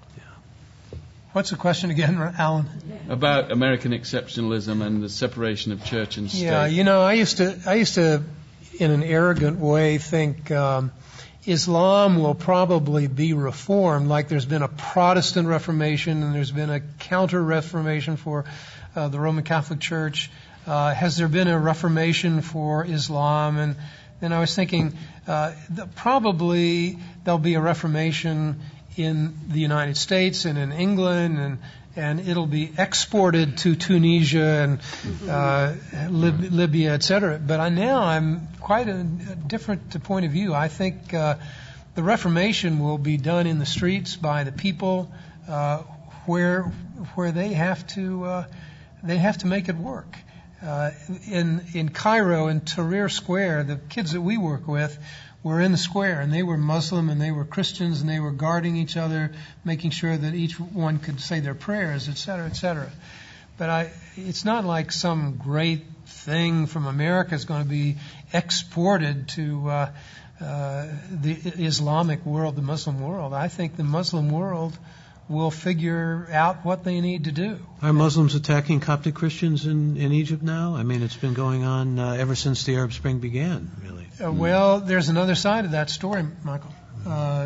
yeah.
What's the question again, Alan?
About American exceptionalism and the separation of church and state.
Yeah, you know, I used to, I used to, in an arrogant way, think um, Islam will probably be reformed, like there's been a Protestant Reformation and there's been a counter-Reformation for uh, the Roman Catholic Church. Uh, has there been a Reformation for Islam? And then I was thinking uh, that probably there'll be a Reformation in the United States and in England, and and it'll be exported to Tunisia and uh, Lib- Libya, et cetera. But I, now I'm quite a, a different point of view. I think uh, the Reformation will be done in the streets by the people, uh, where where they have to uh, they have to make it work. Uh, in in Cairo, in Tahrir Square, the kids that we work with were in the square, and they were Muslim and they were Christians, and they were guarding each other, making sure that each one could say their prayers, et cetera, et cetera. But I, it's not like some great thing from America is going to be exported to uh, uh, the Islamic world, the Muslim world. I think the Muslim world will figure out what they need to do.
Are Muslims attacking Coptic Christians in, in Egypt now? I mean, it's been going on uh, ever since the Arab Spring began, really.
Uh, well, there's another side of that story, Michael. Uh,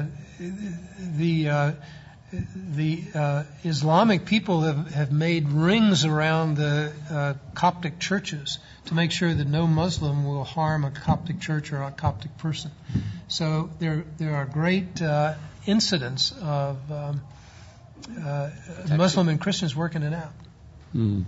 the uh, the uh, Islamic people have, have made rings around the uh, Coptic churches to make sure that no Muslim will harm a Coptic church or a Coptic person. So there there are great uh, incidents of um, uh, Muslim and Christians working it out.
Hmm.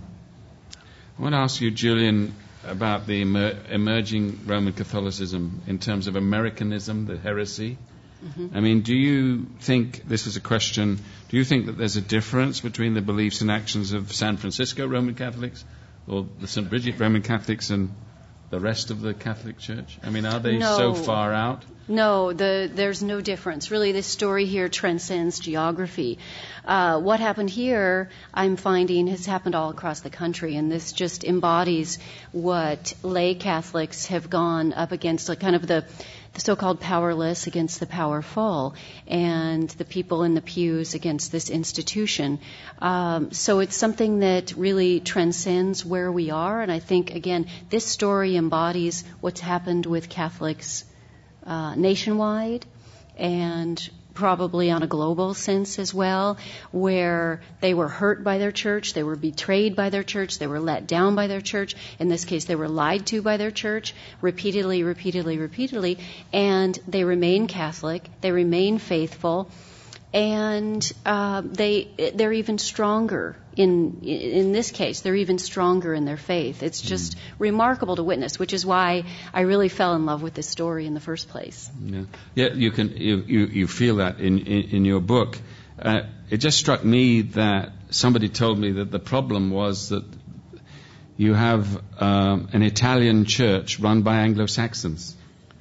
I want to ask you, Julian, about the emer- emerging Roman Catholicism in terms of Americanism, the heresy. Mm-hmm. I mean, do you think, this is a question, do you think that there's a difference between the beliefs and actions of San Francisco Roman Catholics or the Saint Bridget Roman Catholics and the rest of the Catholic Church? I mean, are they
no.
so far out?
No, the, there's no difference. Really, this story here transcends geography. Uh, what happened here, I'm finding, has happened all across the country, and this just embodies what lay Catholics have gone up against, like kind of the, the so-called powerless against the powerful, and the people in the pews against this institution. Um, so it's something that really transcends where we are, and I think, again, this story embodies what's happened with Catholics Uh, nationwide and probably on a global sense as well, where they were hurt by their church, they were betrayed by their church, they were let down by their church. In this case, they were lied to by their church repeatedly, repeatedly, repeatedly, and they remain Catholic, they remain faithful, and uh, they they're even stronger in in this case. They're even stronger in their faith. It's just mm. remarkable to witness, which is why I really fell in love with this story in the first place.
Yeah, yeah, you can you you, you feel that in in, in your book. Uh, it just struck me that somebody told me that the problem was that you have um, an Italian church run by Anglo-Saxons,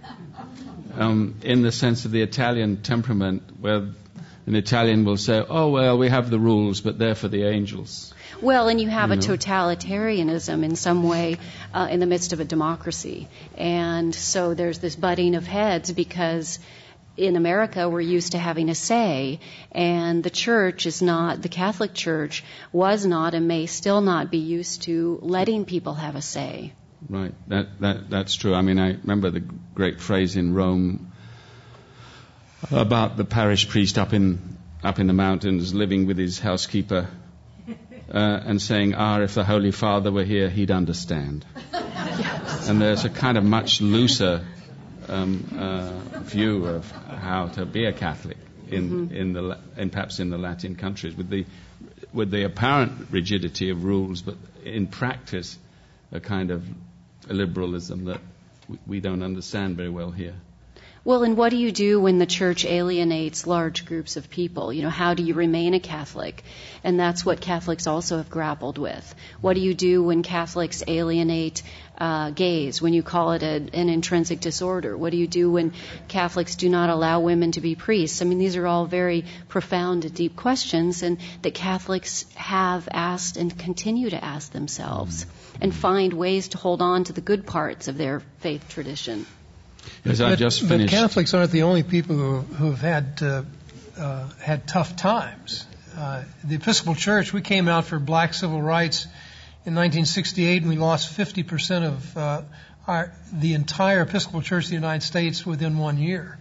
um, in the sense of the Italian temperament, where an Italian will say, oh, well, we have the rules, but they're for the angels.
Well, and you have
you
a
know?
totalitarianism in some way uh, in the midst of a democracy. And so there's this butting of heads because in America we're used to having a say, and the church is not, the Catholic Church was not and may still not be used to letting people have a say.
Right, that, that that's true. I mean, I remember the great phrase in Rome about the parish priest up in up in the mountains living with his housekeeper uh, and saying, ah, if the Holy Father were here, he'd understand. Yes. And there's a kind of much looser um, uh, view of how to be a Catholic in mm-hmm. in the in perhaps in the Latin countries with the with the apparent rigidity of rules, but in practice a kind of liberalism that we don't understand very well here.
Well, and what do you do when the church alienates large groups of people? You know, how do you remain a Catholic? And that's what Catholics also have grappled with. What do you do when Catholics alienate uh, gays, when you call it a, an intrinsic disorder? What do you do when Catholics do not allow women to be priests? I mean, these are all very profound and deep questions, and that Catholics have asked and continue to ask themselves and find ways to hold on to the good parts of their faith tradition.
Yes, I
but,
just finished.
But Catholics aren't the only people who who've had uh, uh, had tough times. Uh, the Episcopal Church, we came out for black civil rights in nineteen sixty-eight, and we lost fifty percent of uh, our, the entire Episcopal Church of the United States within one year.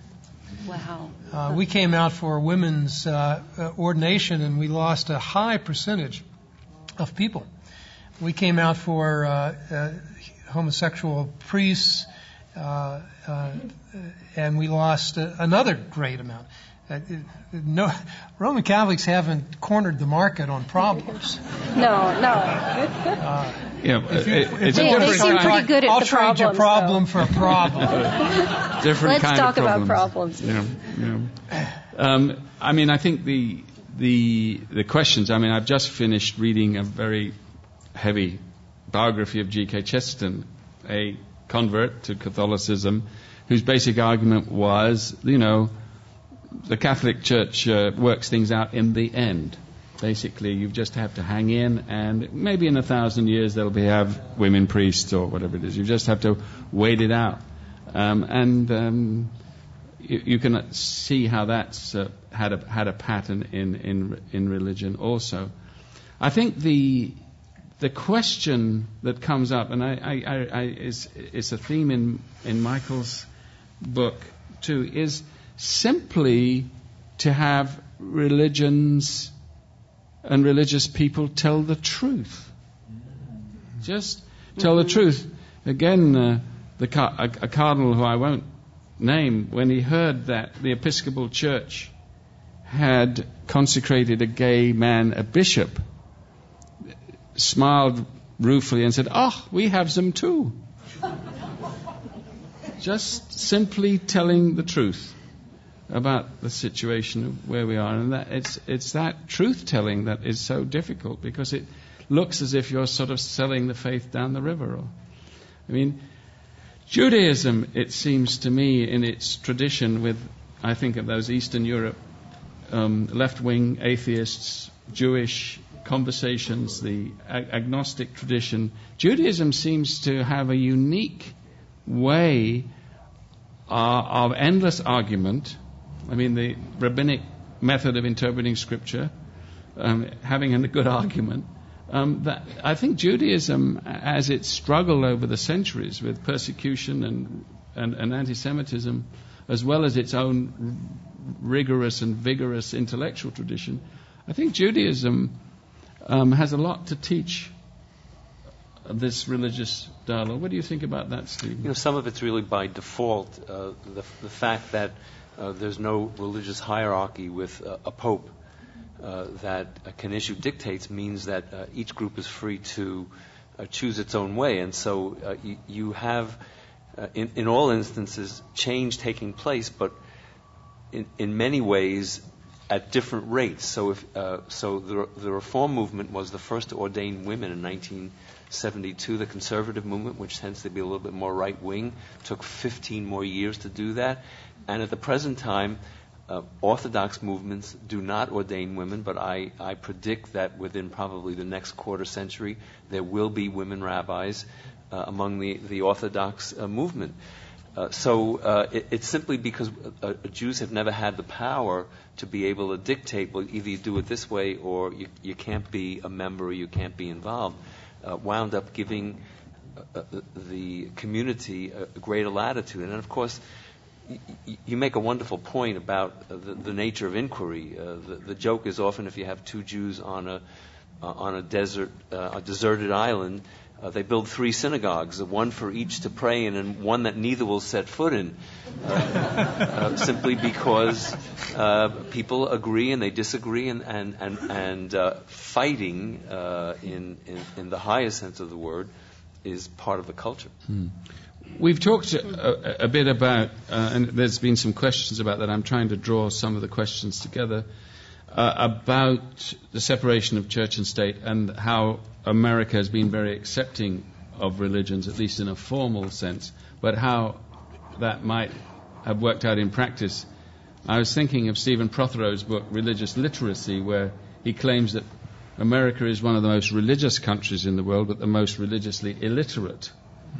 Wow.
Uh, we came out for women's uh, ordination, and we lost a high percentage of people. We came out for uh, uh, homosexual priests. Uh, uh, and we lost uh, another great amount. Uh, no, Roman Catholics haven't cornered the market on problems.
No, no.
Uh,
yeah,
if you,
it,
if
it's
they,
a
they seem pretty good at
I'll
the
trade your problem
though.
for a problem.
Different
Let's
kind
talk
of
about problems.
Yeah, yeah. Um, I mean, I think the the the questions. I mean, I've just finished reading a very heavy biography of G K Chesterton, a convert to Catholicism, whose basic argument was, you know, the Catholic Church uh, works things out in the end. Basically, you just have to hang in, and maybe in a thousand years there'll be have women priests or whatever it is. You just have to wait it out, um, and um, you, you can see how that's uh, had a had a pattern in in in religion also. I think the The question that comes up, and I, I, I, is, is a theme in, in Michael's book too, is simply to have religions and religious people tell the truth. Just tell mm-hmm. the truth. Again, uh, the a, a cardinal who I won't name, when he heard that the Episcopal Church had consecrated a gay man a bishop, smiled ruefully and said, oh, we have them too. Just simply telling the truth about the situation of where we are. And that it's it's that truth-telling that is so difficult, because it looks as if you're sort of selling the faith down the river. Or, I mean, Judaism, it seems to me, in its tradition with, I think of those Eastern Europe um, left-wing atheists, Jewish conversations, the ag- agnostic tradition, Judaism seems to have a unique way uh, of endless argument. I mean, the rabbinic method of interpreting Scripture, um, having a good argument. Um, that I think Judaism, as it struggled over the centuries with persecution and, and, and anti-Semitism, as well as its own rigorous and vigorous intellectual tradition, I think Judaism um, has a lot to teach this religious dialogue. What do you think about that, Stephen?
You know, some of it's really by default. Uh, the, the fact that uh, there's no religious hierarchy with uh, a pope uh, that uh, can issue dictates means that uh, each group is free to uh, choose its own way. And so uh, you, you have, uh, in, in all instances, change taking place, but in, in many ways at different rates. So, if uh, so, the, the Reform movement was the first to ordain women in nineteen seventy-two. The Conservative movement, which tends to be a little bit more right-wing, took fifteen more years to do that. And at the present time, uh, Orthodox movements do not ordain women, but I, I predict that within probably the next quarter century, there will be women rabbis uh, among the, the Orthodox uh, movement. Uh, so uh, it, it's simply because uh, Jews have never had the power to be able to dictate, well, either you do it this way or you, you can't be a member or you can't be involved, uh, wound up giving uh, the community a, a greater latitude. And, of course, y- you make a wonderful point about uh, the, the nature of inquiry. Uh, the, the joke is often if you have two Jews on a, uh, on a, desert, uh, a deserted island, Uh, they build three synagogues, one for each to pray in and one that neither will set foot in, uh, uh, simply because uh, people agree and they disagree, and, and, and, and uh, fighting uh, in, in, in the highest sense of the word is part of the culture.
Hmm. We've talked a, a bit about, uh, and there's been some questions about that. I'm trying to draw some of the questions together. Uh, about the separation of church and state and how America has been very accepting of religions, at least in a formal sense, but how that might have worked out in practice. I was thinking of Stephen Prothero's book, Religious Literacy, where he claims that America is one of the most religious countries in the world, but the most religiously illiterate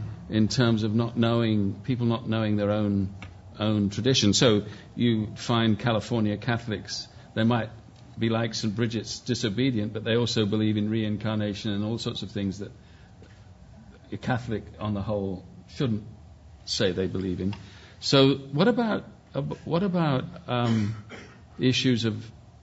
in terms of not knowing, people not knowing their own own tradition. So you find California Catholics, they might be like Saint Bridget's disobedient, but they also believe in reincarnation and all sorts of things that a Catholic on the whole shouldn't say they believe in. So what about uh, what about um, issues of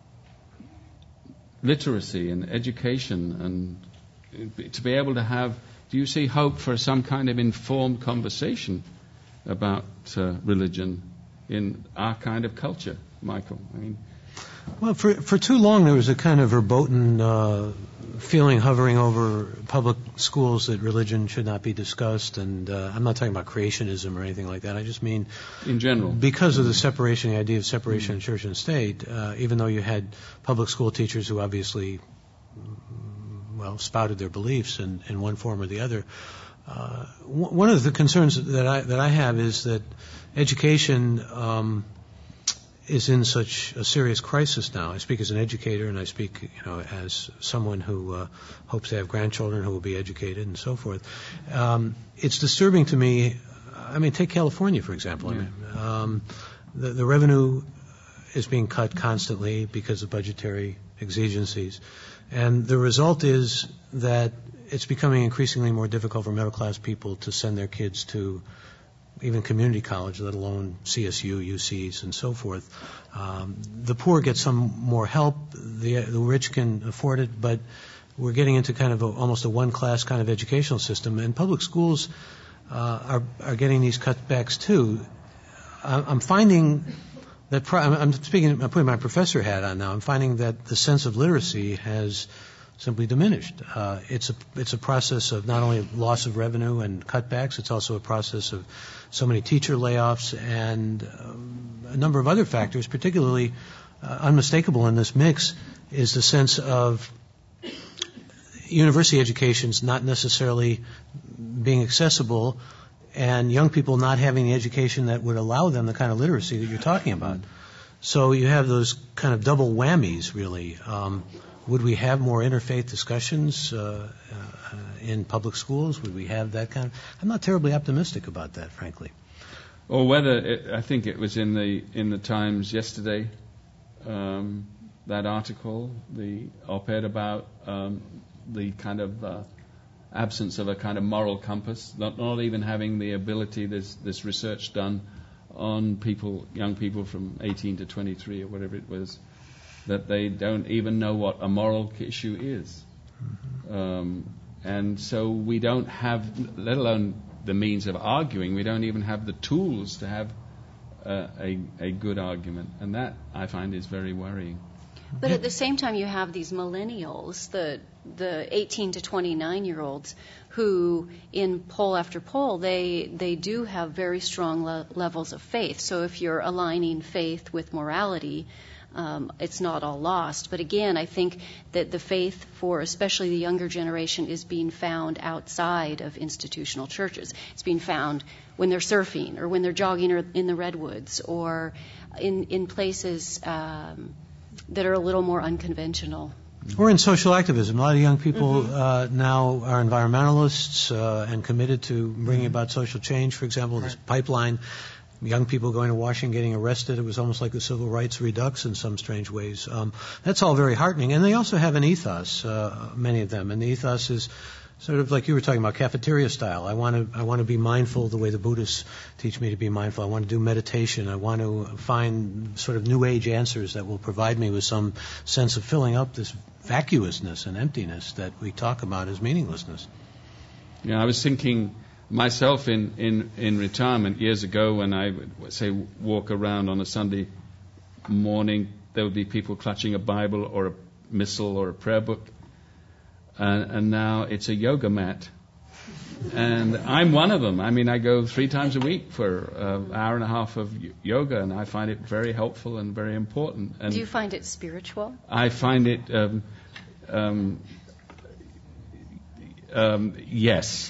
literacy and education, and to be able to have, do you see hope for some kind of informed conversation about uh, religion in our kind of culture, Michael? I mean,
Well, for for too long there was a kind of verboten uh, feeling hovering over public schools that religion should not be discussed, and uh, I'm not talking about creationism or anything like that. I just mean
in general,
because of the separation, the idea of separation mm-hmm. of church and state. Uh, even though you had public school teachers who obviously, well, spouted their beliefs in, in one form or the other. Uh, w- one of the concerns that I that I have is that education. Um, is in such a serious crisis now. I speak as an educator, and I speak, you know, as someone who uh, hopes to have grandchildren who will be educated and so forth. Um, it's disturbing to me. I mean, take California, for example. Yeah. I mean, um, the, the revenue is being cut constantly because of budgetary exigencies. And the result is that it's becoming increasingly more difficult for middle-class people to send their kids to even community college, let alone C S U, U Cs, and so forth. Um, the poor get some more help. The, the rich can afford it, but we're getting into kind of a, almost a one-class kind of educational system. And public schools uh, are, are getting these cutbacks too. I'm finding that pro- I'm speaking. I'm putting my professor hat on now. I'm finding that the sense of literacy has simply diminished. Uh, it's a it's a process of not only loss of revenue and cutbacks. It's also a process of so many teacher layoffs and um, a number of other factors. Particularly uh, unmistakable in this mix is the sense of university education's not necessarily being accessible and young people not having the education that would allow them the kind of literacy that you're talking about. So you have those kind of double whammies, really. Um, would we have more interfaith discussions uh, uh, in public schools? Would we have that kind of... I'm not terribly optimistic about that, frankly.
Or whether, it, I think it was in the in the Times yesterday, um, that article, the op-ed about um, the kind of uh, absence of a kind of moral compass, not, not even having the ability, there's this research done on people, young people from eighteen to twenty-three or whatever it was, that they don't even know what a moral issue is. Mm-hmm. Um, and so we don't have, let alone the means of arguing, we don't even have the tools to have uh, a, a good argument. And that, I find, is very worrying.
But at the same time, you have these millennials, the the eighteen to twenty-nine-year-olds, who, in poll after poll, they they do have very strong le- levels of faith. So if you're aligning faith with morality, um, it's not all lost. But again, I think that the faith for especially the younger generation is being found outside of institutional churches. It's being found when they're surfing or when they're jogging or in the redwoods or in, in places... Um, that are a little more unconventional.
Or in social activism. A lot of young people
mm-hmm.
uh, now are environmentalists uh, and committed to bringing about social change. For example, this right. pipeline, young people going to Washington getting arrested. It was almost like a civil rights redux in some strange ways. Um, that's all very heartening. And they also have an ethos, uh, many of them. And the ethos is sort of like you were talking about, cafeteria style. I want to I want to be mindful the way the Buddhists teach me to be mindful. I want to do meditation. I want to find sort of new age answers that will provide me with some sense of filling up this vacuousness and emptiness that we talk about as meaninglessness.
Yeah, I was thinking myself in, in, in retirement years ago when I would, say, walk around on a Sunday morning, there would be people clutching a Bible or a missal or a prayer book. Uh, and now it's a yoga mat. And I'm one of them. I mean, I go three times a week for an hour and a half of y- yoga, and I find it very helpful and very important. And
do you find it spiritual?
I find it, um, um, um, yes.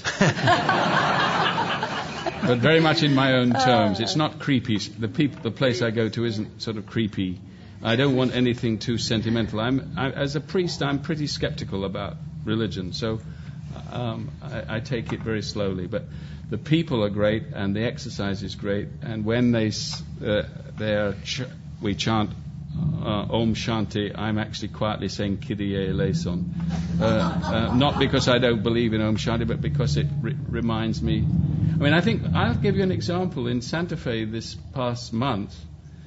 But very much in my own terms. It's not creepy. The, peop- the place I go to isn't sort of creepy. I don't want anything too sentimental. I'm, I, as a priest, I'm pretty skeptical about religion, so um, I, I take it very slowly. But the people are great, and the exercise is great. And when they uh, they are ch- we chant uh, Om Shanti, I'm actually quietly saying Kyrie eleison. Uh, uh, not because I don't believe in Om Shanti, but because it re- reminds me. I mean, I think I'll give you an example. In Santa Fe this past month,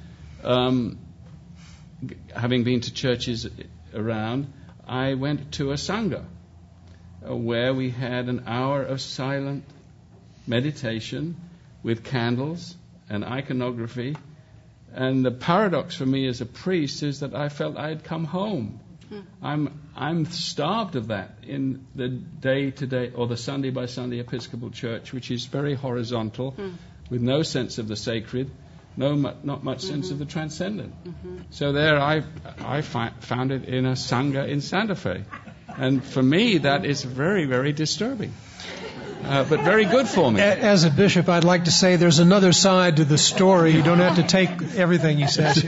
um, having been to churches around, I went to a Sangha uh, where we had an hour of silent meditation with candles and iconography. And the paradox for me as a priest is that I felt I had come home. Hmm. I'm I'm starved of that in the day-to-day or the Sunday-by-Sunday Episcopal Church, which is very horizontal, hmm. with no sense of the sacred, no not much mm-hmm. sense of the transcendent. Mm-hmm. So there I I fi- found it in a Sangha in Santa Fe. And for me, that is very, very disturbing. Uh, but very good for me.
As a bishop, I'd like to say there's another side to the story. You don't have to take everything he says.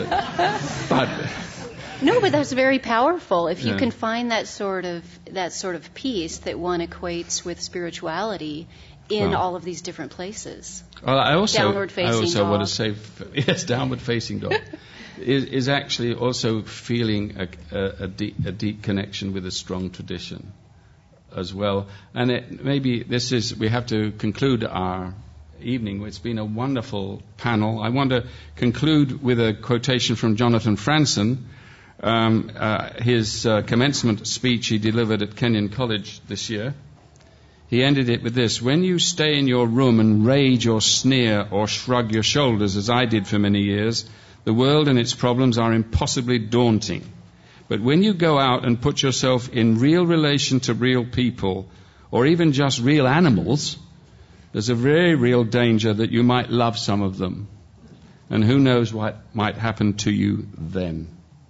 But
no, but that's very powerful. If you
yeah.
can find that sort of that sort of peace that one equates with spirituality in
well,
all of these different places.
Well, I also
downward facing
I also
dog.
want to say yes, downward facing dog is, is actually also feeling a, a, a, deep, a deep connection with a strong tradition as well. And it, maybe this is, we have to conclude our evening. It's been a wonderful panel. I want to conclude with a quotation from Jonathan Franzen, um, uh, his uh, commencement speech he delivered at Kenyon College this year. He ended it with this: when you stay in your room and rage or sneer or shrug your shoulders, as I did for many years, the world and its problems are impossibly daunting. But when you go out and put yourself in real relation to real people, or even just real animals, there's a very real danger that you might love some of them. And who knows what might happen to you then.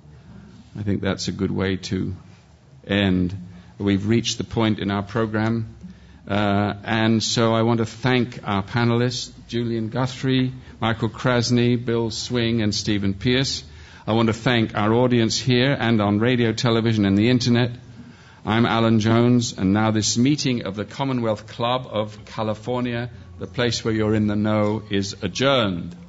I think that's a good way to end. We've reached the point in our program Uh, and so I want to thank our panelists, Julian Guthrie, Michael Krasny, Bill Swing, and Stephen Pierce. I want to thank our audience here and on radio, television, and the Internet. I'm Alan Jones, and now this meeting of the Commonwealth Club of California, the place where you're in the know, is adjourned.